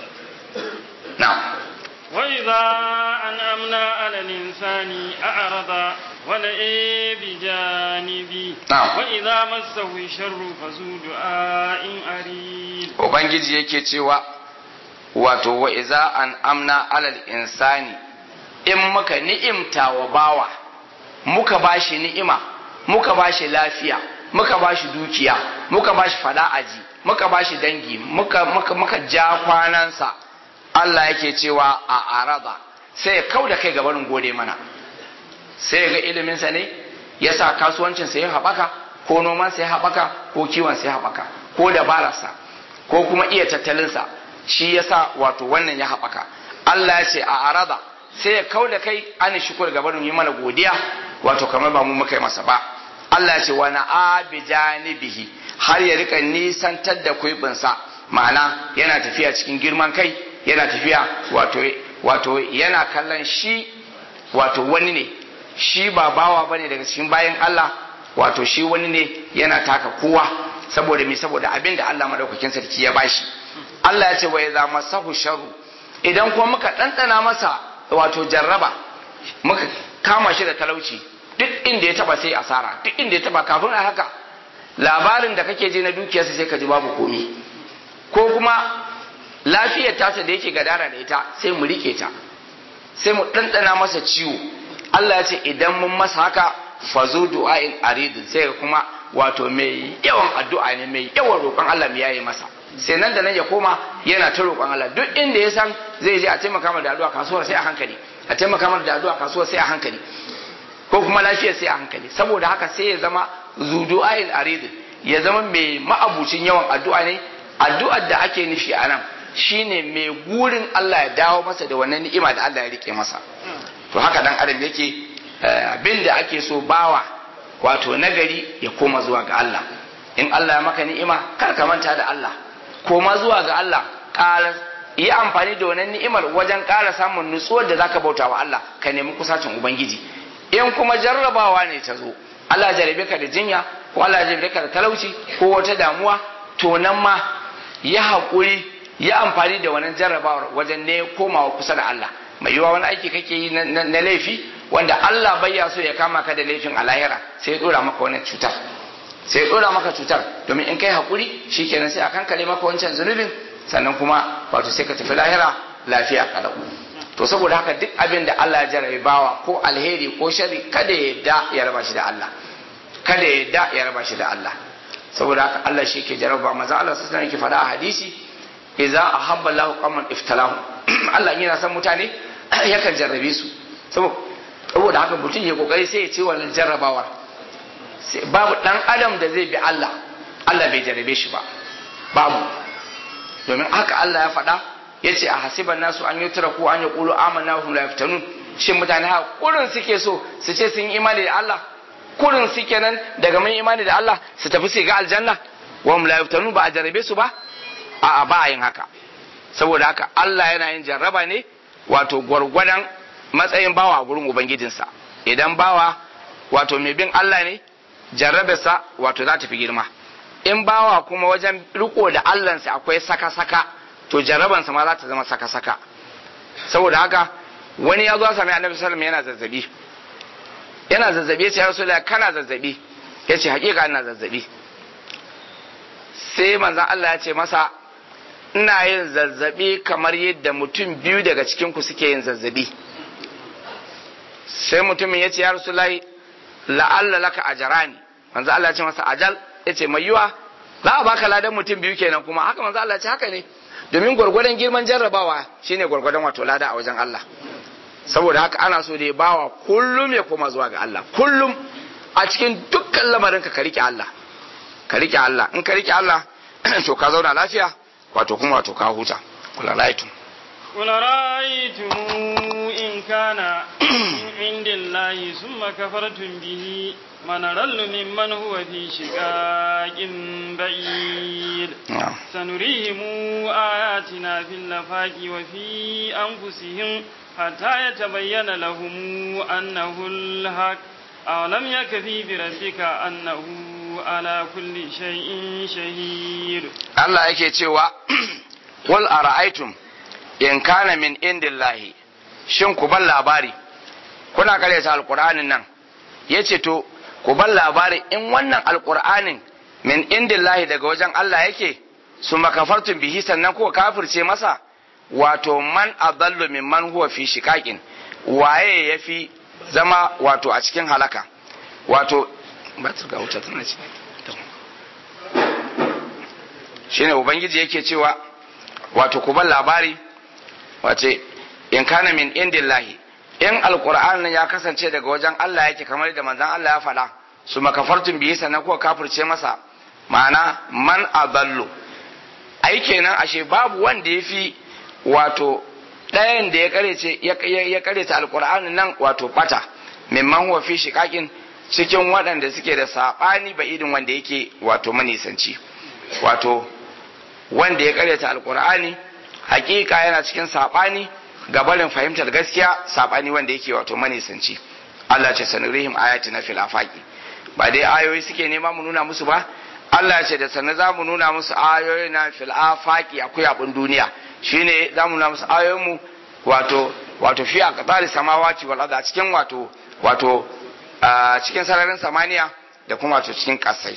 na'am وإذا أنعمنا على الإنسان أعرض ونأى بجانبه وإذا مسه الشر فذو دعاء عريض Ubangiji yake cewa wato wa iza an amna alal insani in muka ni'imta wa bawa muka bashi ni'ima muka bashi lafiya muka bashi dukiya muka bashi fada'aji muka bashi dangi muka muka muka ja kwanansa Allah yake cewa a araba sai ya kau da kai gabanin gode mana sai ga iliminsa ne ya sa kasuwancinsa ya haɓaka ko nomansa ya haɓaka ko kiwonsa ya haɓaka ko dabararsa ko kuma iya tattalinsa shi ya sa wato wannan ya haɓaka Allah ya ce a araba sai ya kau da kai an shukur gabanin yi mana godiya wato kamar ba mu muka yi masa ba Allah ya ce wani abi janibihi har ya rika nisantar da kuibinsa ma'ana yana tafiya cikin girman kai yana tafiya wato wato yana kallon shi wato wani ne shi ba bawa bane daga cikin bayan Allah wato shi wani ne yana taka kowa saboda me saboda abin da Allah madaukakin sarki ya bashi Allah ya ce wa idza masahu sharru idan kuma muka dandana masa wato jarraba muka kama shi da talauci duk inda ya taba sai asara duk inda ya taba kafin a haka labarin da kake ji na dukiyarsa sai ka ji babu komi ko kuma lafiyar tasa da yake gadara da ita sai mu rike ta sai mu ɗanɗana masa ciwo Allah ya ce idan mun masa haka fazo du'a'in aridin sai kuma wato mai yawan addu'a ne mai yawan roƙon Allah mu yaye masa sai nan da nan ya koma yana ta roƙon Allah duk inda ya san zai je a taimaka masa da addu'a kasuwar sai a hankali a taimaka masa da addu'a kasuwar sai a hankali ko kuma lafiyar sai a hankali saboda haka sai ya zama zu du'a'in aridin ya zama mai ma'abucin yawan addu'a ne addu'ar da ake nufi a nan shine mai gurin Allah ya dawo masa da wannan ni'ima da Allah ya rike masa to haka dan adam yake abin da ake so bawa wato nagari ya koma zuwa ga Allah in Allah ya maka ni'ima kar ka manta da Allah koma zuwa ga Allah ƙara yi amfani da wannan ni'imar wajen ƙara samun nutsuwar da zaka bauta wa Allah ka nemi kusacin ubangiji in kuma jarrabawa ne ta zo Allah ya jarabe ka da jinya ko Allah ya jarabe ka da talauci ko wata damuwa to nan ma ya haƙuri ya amfani da wannan jarrabawar wajen ne komawa kusa da Allah mai yiwa wani aiki kake yi na laifi wanda Allah bai ya so ya kama ka da laifin a lahira sai ya dora maka wannan cutar sai ya dora maka cutar domin in kai hakuri shikenan sai a kankare maka wancan zunubin sannan kuma wato sai ka tafi lahira lafiya kalau to saboda haka duk abin da Allah ya jarrabe bawa ko alheri ko sharri kada ya da ya raba shi da Allah kada ya da ya raba shi da Allah saboda haka Allah shi ke jarraba manzo Allah sallallahu alaihi wasallam yake faɗa a hadisi idza ahabba Allahu qauman iftalahu Allah yana san mutane yakan jarrabe su saboda haka mutum ya kokari sai ya ce wannan jarrabawar babu dan adam da zai bi Allah Allah bai jarrabe shi ba babu domin haka Allah ya faɗa yace a hasiban nasu an yutraku an yaqulu amanna wa hum la yaftanun shin mutane ha kurin suke so su ce sun imani da Allah kurin suke nan daga mun imani da Allah su tafi su ga aljanna wa hum la yaftanun ba a jarabe su ba a ba yin haka saboda haka Allah yana yin jarraba ne wato gwargwadon matsayin bawa a gurin ubangijinsa idan bawa wato mai bin Allah ne jarrabarsa wato za ta fi girma in bawa kuma wajen riko da Allahnsa akwai saka-saka to jarrabansa ma za ta zama saka-saka saboda haka wani ya zo a sami annabi sallallahu yana zazzabi yana zazzabi sai rasulullahi kana zazzabi yace hakika ina zazzabi sai manzon Allah ya ce masa ina yin zazzabi kamar yadda mutum biyu daga cikin ku suke yin zazzabi sai mutumin ya ce ya rasulullahi la'alla laka ajrani manzon Allah ya ce masa ajal yace mai yiwa za a baka ladan mutum biyu kenan kuma haka manzon Allah ya ce haka ne domin gwargwadon girman jarrabawa shine gwargwadon wato lada a wajen Allah saboda haka ana so da ya bawa kullum ya koma zuwa ga Allah kullum a cikin dukkan lamarinka ka rike Allah ka rike Allah in ka rike Allah to ka zauna lafiya wato kuma wato ka huta kula ra'aytum kula ra'aytum in kana indillahi summa kafartum bihi man rallu mimman huwa fi shiqaqin ba'id sanurihim ayatina fil lafaqi wa fi anfusihim حتى يتبين لهم أنه الحق أولم يكفي بربك أنه على كل شيء شهيد الله yake cewa wal ara'aytum in kana min indillahi shin ku bar labari kuna karanta alqur'anin nan yace to ku bar labari in wannan alqur'anin min indillahi daga wajen Allah yake su makafartum bihi sannan ku kafirce masa wato man adallu mimman huwa fi shiqaqin waye yafi zama wato a cikin halaka wato ba ta ga wuta tana ce shine ubangiji yake cewa wato ku bar labari wace in kana min indillahi in alqur'an ya kasance daga wajen Allah yake kamar da manzon Allah ya faɗa su makafartun bihi sannan kuwa kafirce masa ma'ana man adallu ai kenan ashe babu wanda yafi wato ɗayan da ya karece ya karece alqur'ani nan wato bata mimman huwa fi shiqaqin cikin waɗanda suke da sabani ba idin wanda yake wato manisanci wato wanda ya kareta alqur'ani hakika yana cikin sabani ga barin fahimtar gaskiya sabani wanda yake wato manisanci Allah ce sanurihim ayatina fil afaqi ba dai ayoyi suke nema mu nuna musu ba Allah ce da sanin za mu nuna musu ayoyi na fil afaqi akwai abun duniya shine za mu nuna musu ayoyin mu wato wato fi aqdari samawati wal ardi cikin wato wato cikin sararin samaniya da kuma wato cikin kasai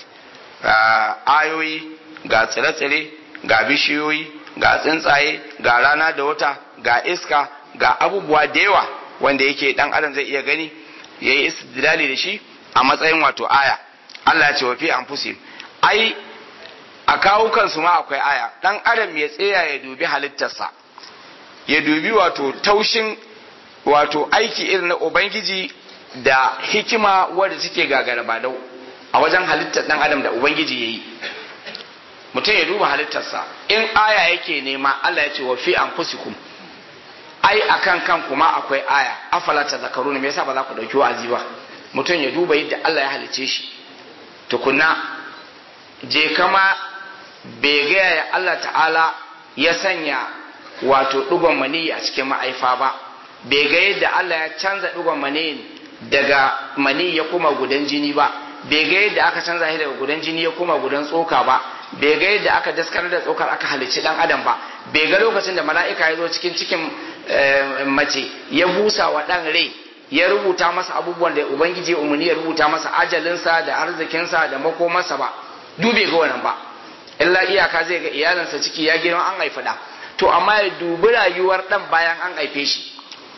ayoyi ga tsire-tsire ga bishiyoyi ga tsuntsaye ga rana da wata ga iska ga abubuwa da yawa wanda yake dan adam zai iya gani yayi istidlali da shi a matsayin wato aya Allah ya ce wa fi anfusihim ai a kawo kansu ma akwai aya dan adam ya tsaya ya dubi halittarsa ya dubi wato taushin wato aiki irin na ubangiji da hikima wadda take gagara ba dau a wajen halittar dan adam da ubangiji yayi mutum ya duba halittarsa in aya yake nema Allah ya ce wa fi anfusikum ai akan kan kuma akwai aya afala tadhakkaruna me yasa ba za ku dauki wa'azi ba mutum ya duba yadda Allah ya halice shi tukunna je kama bai gaya ya Allah ta'ala ya sanya wato dugon mani a cikin ma'aifa ba bai ga yadda Allah ya canza dugon mani daga mani ya kuma gudan jini ba bai ga yadda aka canza shi daga gudan jini ya kuma gudan tsoka ba bai ga yadda aka daskar da tsokar aka halicci dan adam ba bai ga lokacin da mala'ika ya zo cikin cikin mace ya busa wa dan rai ya rubuta masa abubuwan da ubangiji ya umarni ya rubuta masa ajalinsa da arzikinsa da makomarsa ba dube ga wannan ba illa iyaka zai ga iyalinsa ciki ya girma an haifi da to amma ya dubi rayuwar dan bayan an haife shi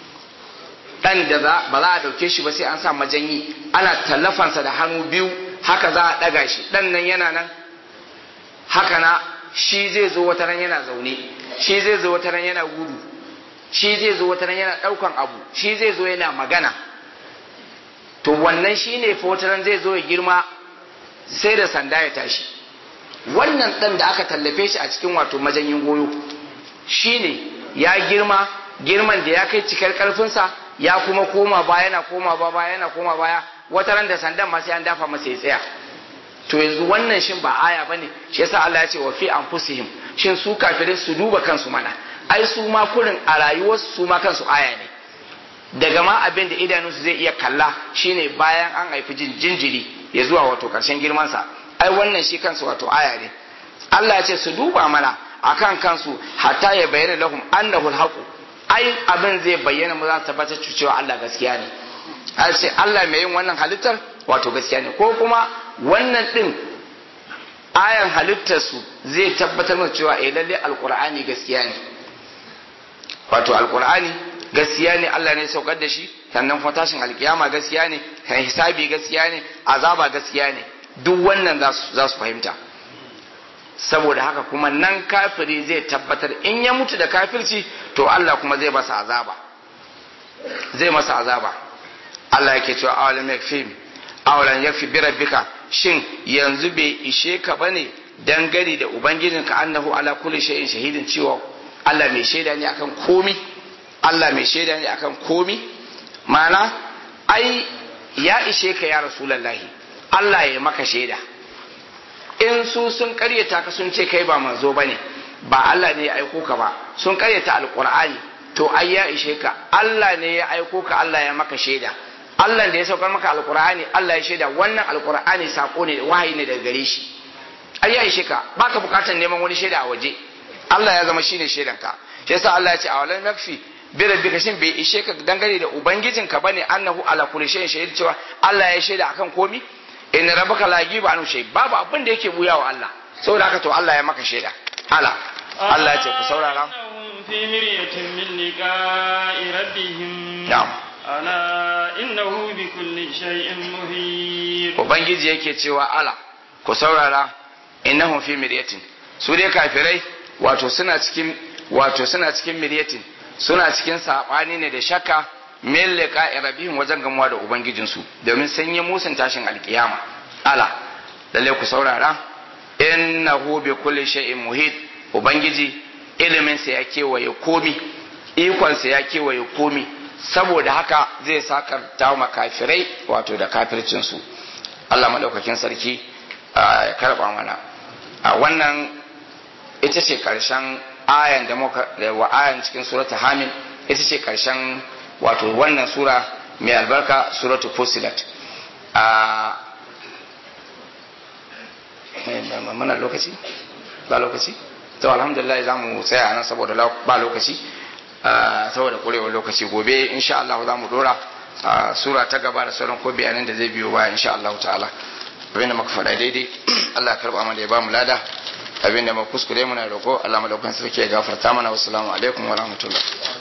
dan da za ba za a dauke shi ba sai an sa majanyi ana tallafansa da hannu biyu haka za a daga shi dan nan yana nan haka na shi zai zo wata ran yana zaune shi zai zo wata ran yana gudu shi zai zo wata ran yana daukan abu shi zai zo yana magana to wannan shine fa wata ran zai zo ya girma sai da sanda ya tashi wannan dan da aka tallafe shi a cikin wato majanyin goyo shine ya girma girman da ya kai cikar karfinsa ya kuma koma baya yana koma baya yana koma baya wata ran da sandan ma sai an dafa masa ya tsaya to yanzu wannan shin ba aya bane shi yasa Allah ya ce wa fi anfusihim shin su kafirai su duba kansu mana ai su ma kurin a rayuwar su ma kansu aya ne daga ma abin da idanunsu zai iya kalla shine bayan an haifi jinjiri ya zuwa wato karshen girman sa ai wannan shi kansu wato aya ne Allah ya ce su duba mana akan kansu hatta ya bayyana lahum annahu alhaqu ai abin zai bayyana mu za ta tabbatar cewa Allah gaskiya ne ai sai Allah mai yin wannan halittar wato gaskiya ne ko kuma wannan din ayan halittar su zai tabbatar mana cewa eh lalle alqur'ani gaskiya ne wato alqur'ani gaskiya ne Allah ne saukar da shi sannan kuma tashin alkiyama gaskiya ne kan hisabi gaskiya ne azaba gaskiya ne duk wannan za su fahimta saboda haka kuma nan kafiri zai tabbatar in ya mutu da kafirci to Allah kuma zai masa azaba zai masa azaba Allah yake cewa awalam yakfim awalan yakfi bi rabbika shin yanzu bai ishe ka bane dangane da ubangijinka annahu ala kulli shay'in shahidin cewa Allah mai shaida ne akan komi Allah mai shaida ne akan komi mana ai ya ishe ka ya rasulullahi Allah ya maka shaida in su sun karyata ka sun ce kai ba manzo bane ba Allah ne ya aiko ka ba sun karyata alqur'ani to ai ya ishe ka Allah ne ya aiko ka Allah ya maka shaida Allah da ya saukar maka alqur'ani Allah ya shaida wannan alqur'ani sako ne wahayi ne daga gare shi ai ya ishe ka baka bukatar neman wani shaida a waje Allah ya zama shine shaidanka shi yasa Allah ya ce awalan yakfi bi rabbika shin bai ishe ka dangane da ubangijinka bane annahu ala kulli shay'in shahid cewa Allah ya shaida akan komi in rabbaka la yajibu anhu shay babu abin da yake buya wa Allah saboda haka to Allah ya maka shaida ala Allah ya ce ku saurara fi miryatin min liqa'i rabbihim na'am ala innahu bi kulli shay'in muhit ubangiji yake cewa ala ku saurara innahum fi miryatin su dai kafirai wato suna cikin wato suna cikin miryatin suna cikin sabani ne da shakka min liqa'i rabbihim wajen gamuwa da ubangijinsu domin sun yi musun tashin alkiyama ala lalle ku saurara innahu bi kulli shay'in muhit ubangiji ilimin sa ya kewaye komi ikon sa ya kewaye komi saboda haka zai saka tawo makafirai wato da kafircin su Allah madaukakin sarki ya karba mana a wannan ita ce karshen ayan da muka wa ayan cikin suratul hamim ita ce karshen wato wannan sura mai albarka suratul fusilat a mana lokaci ba lokaci to alhamdulillah za mu tsaya nan saboda ba lokaci saboda kurewar lokaci gobe insha Allah za mu dora sura ta gaba da sauran ko bayanan da zai biyo baya insha Allah ta'ala abinda muka faɗa daidai Allah ya karba mana ya ba mu lada abinda muka kuskure muna roƙo Allah madaukakin sarki ya gafarta mana wassalamu alaikum wa rahmatullah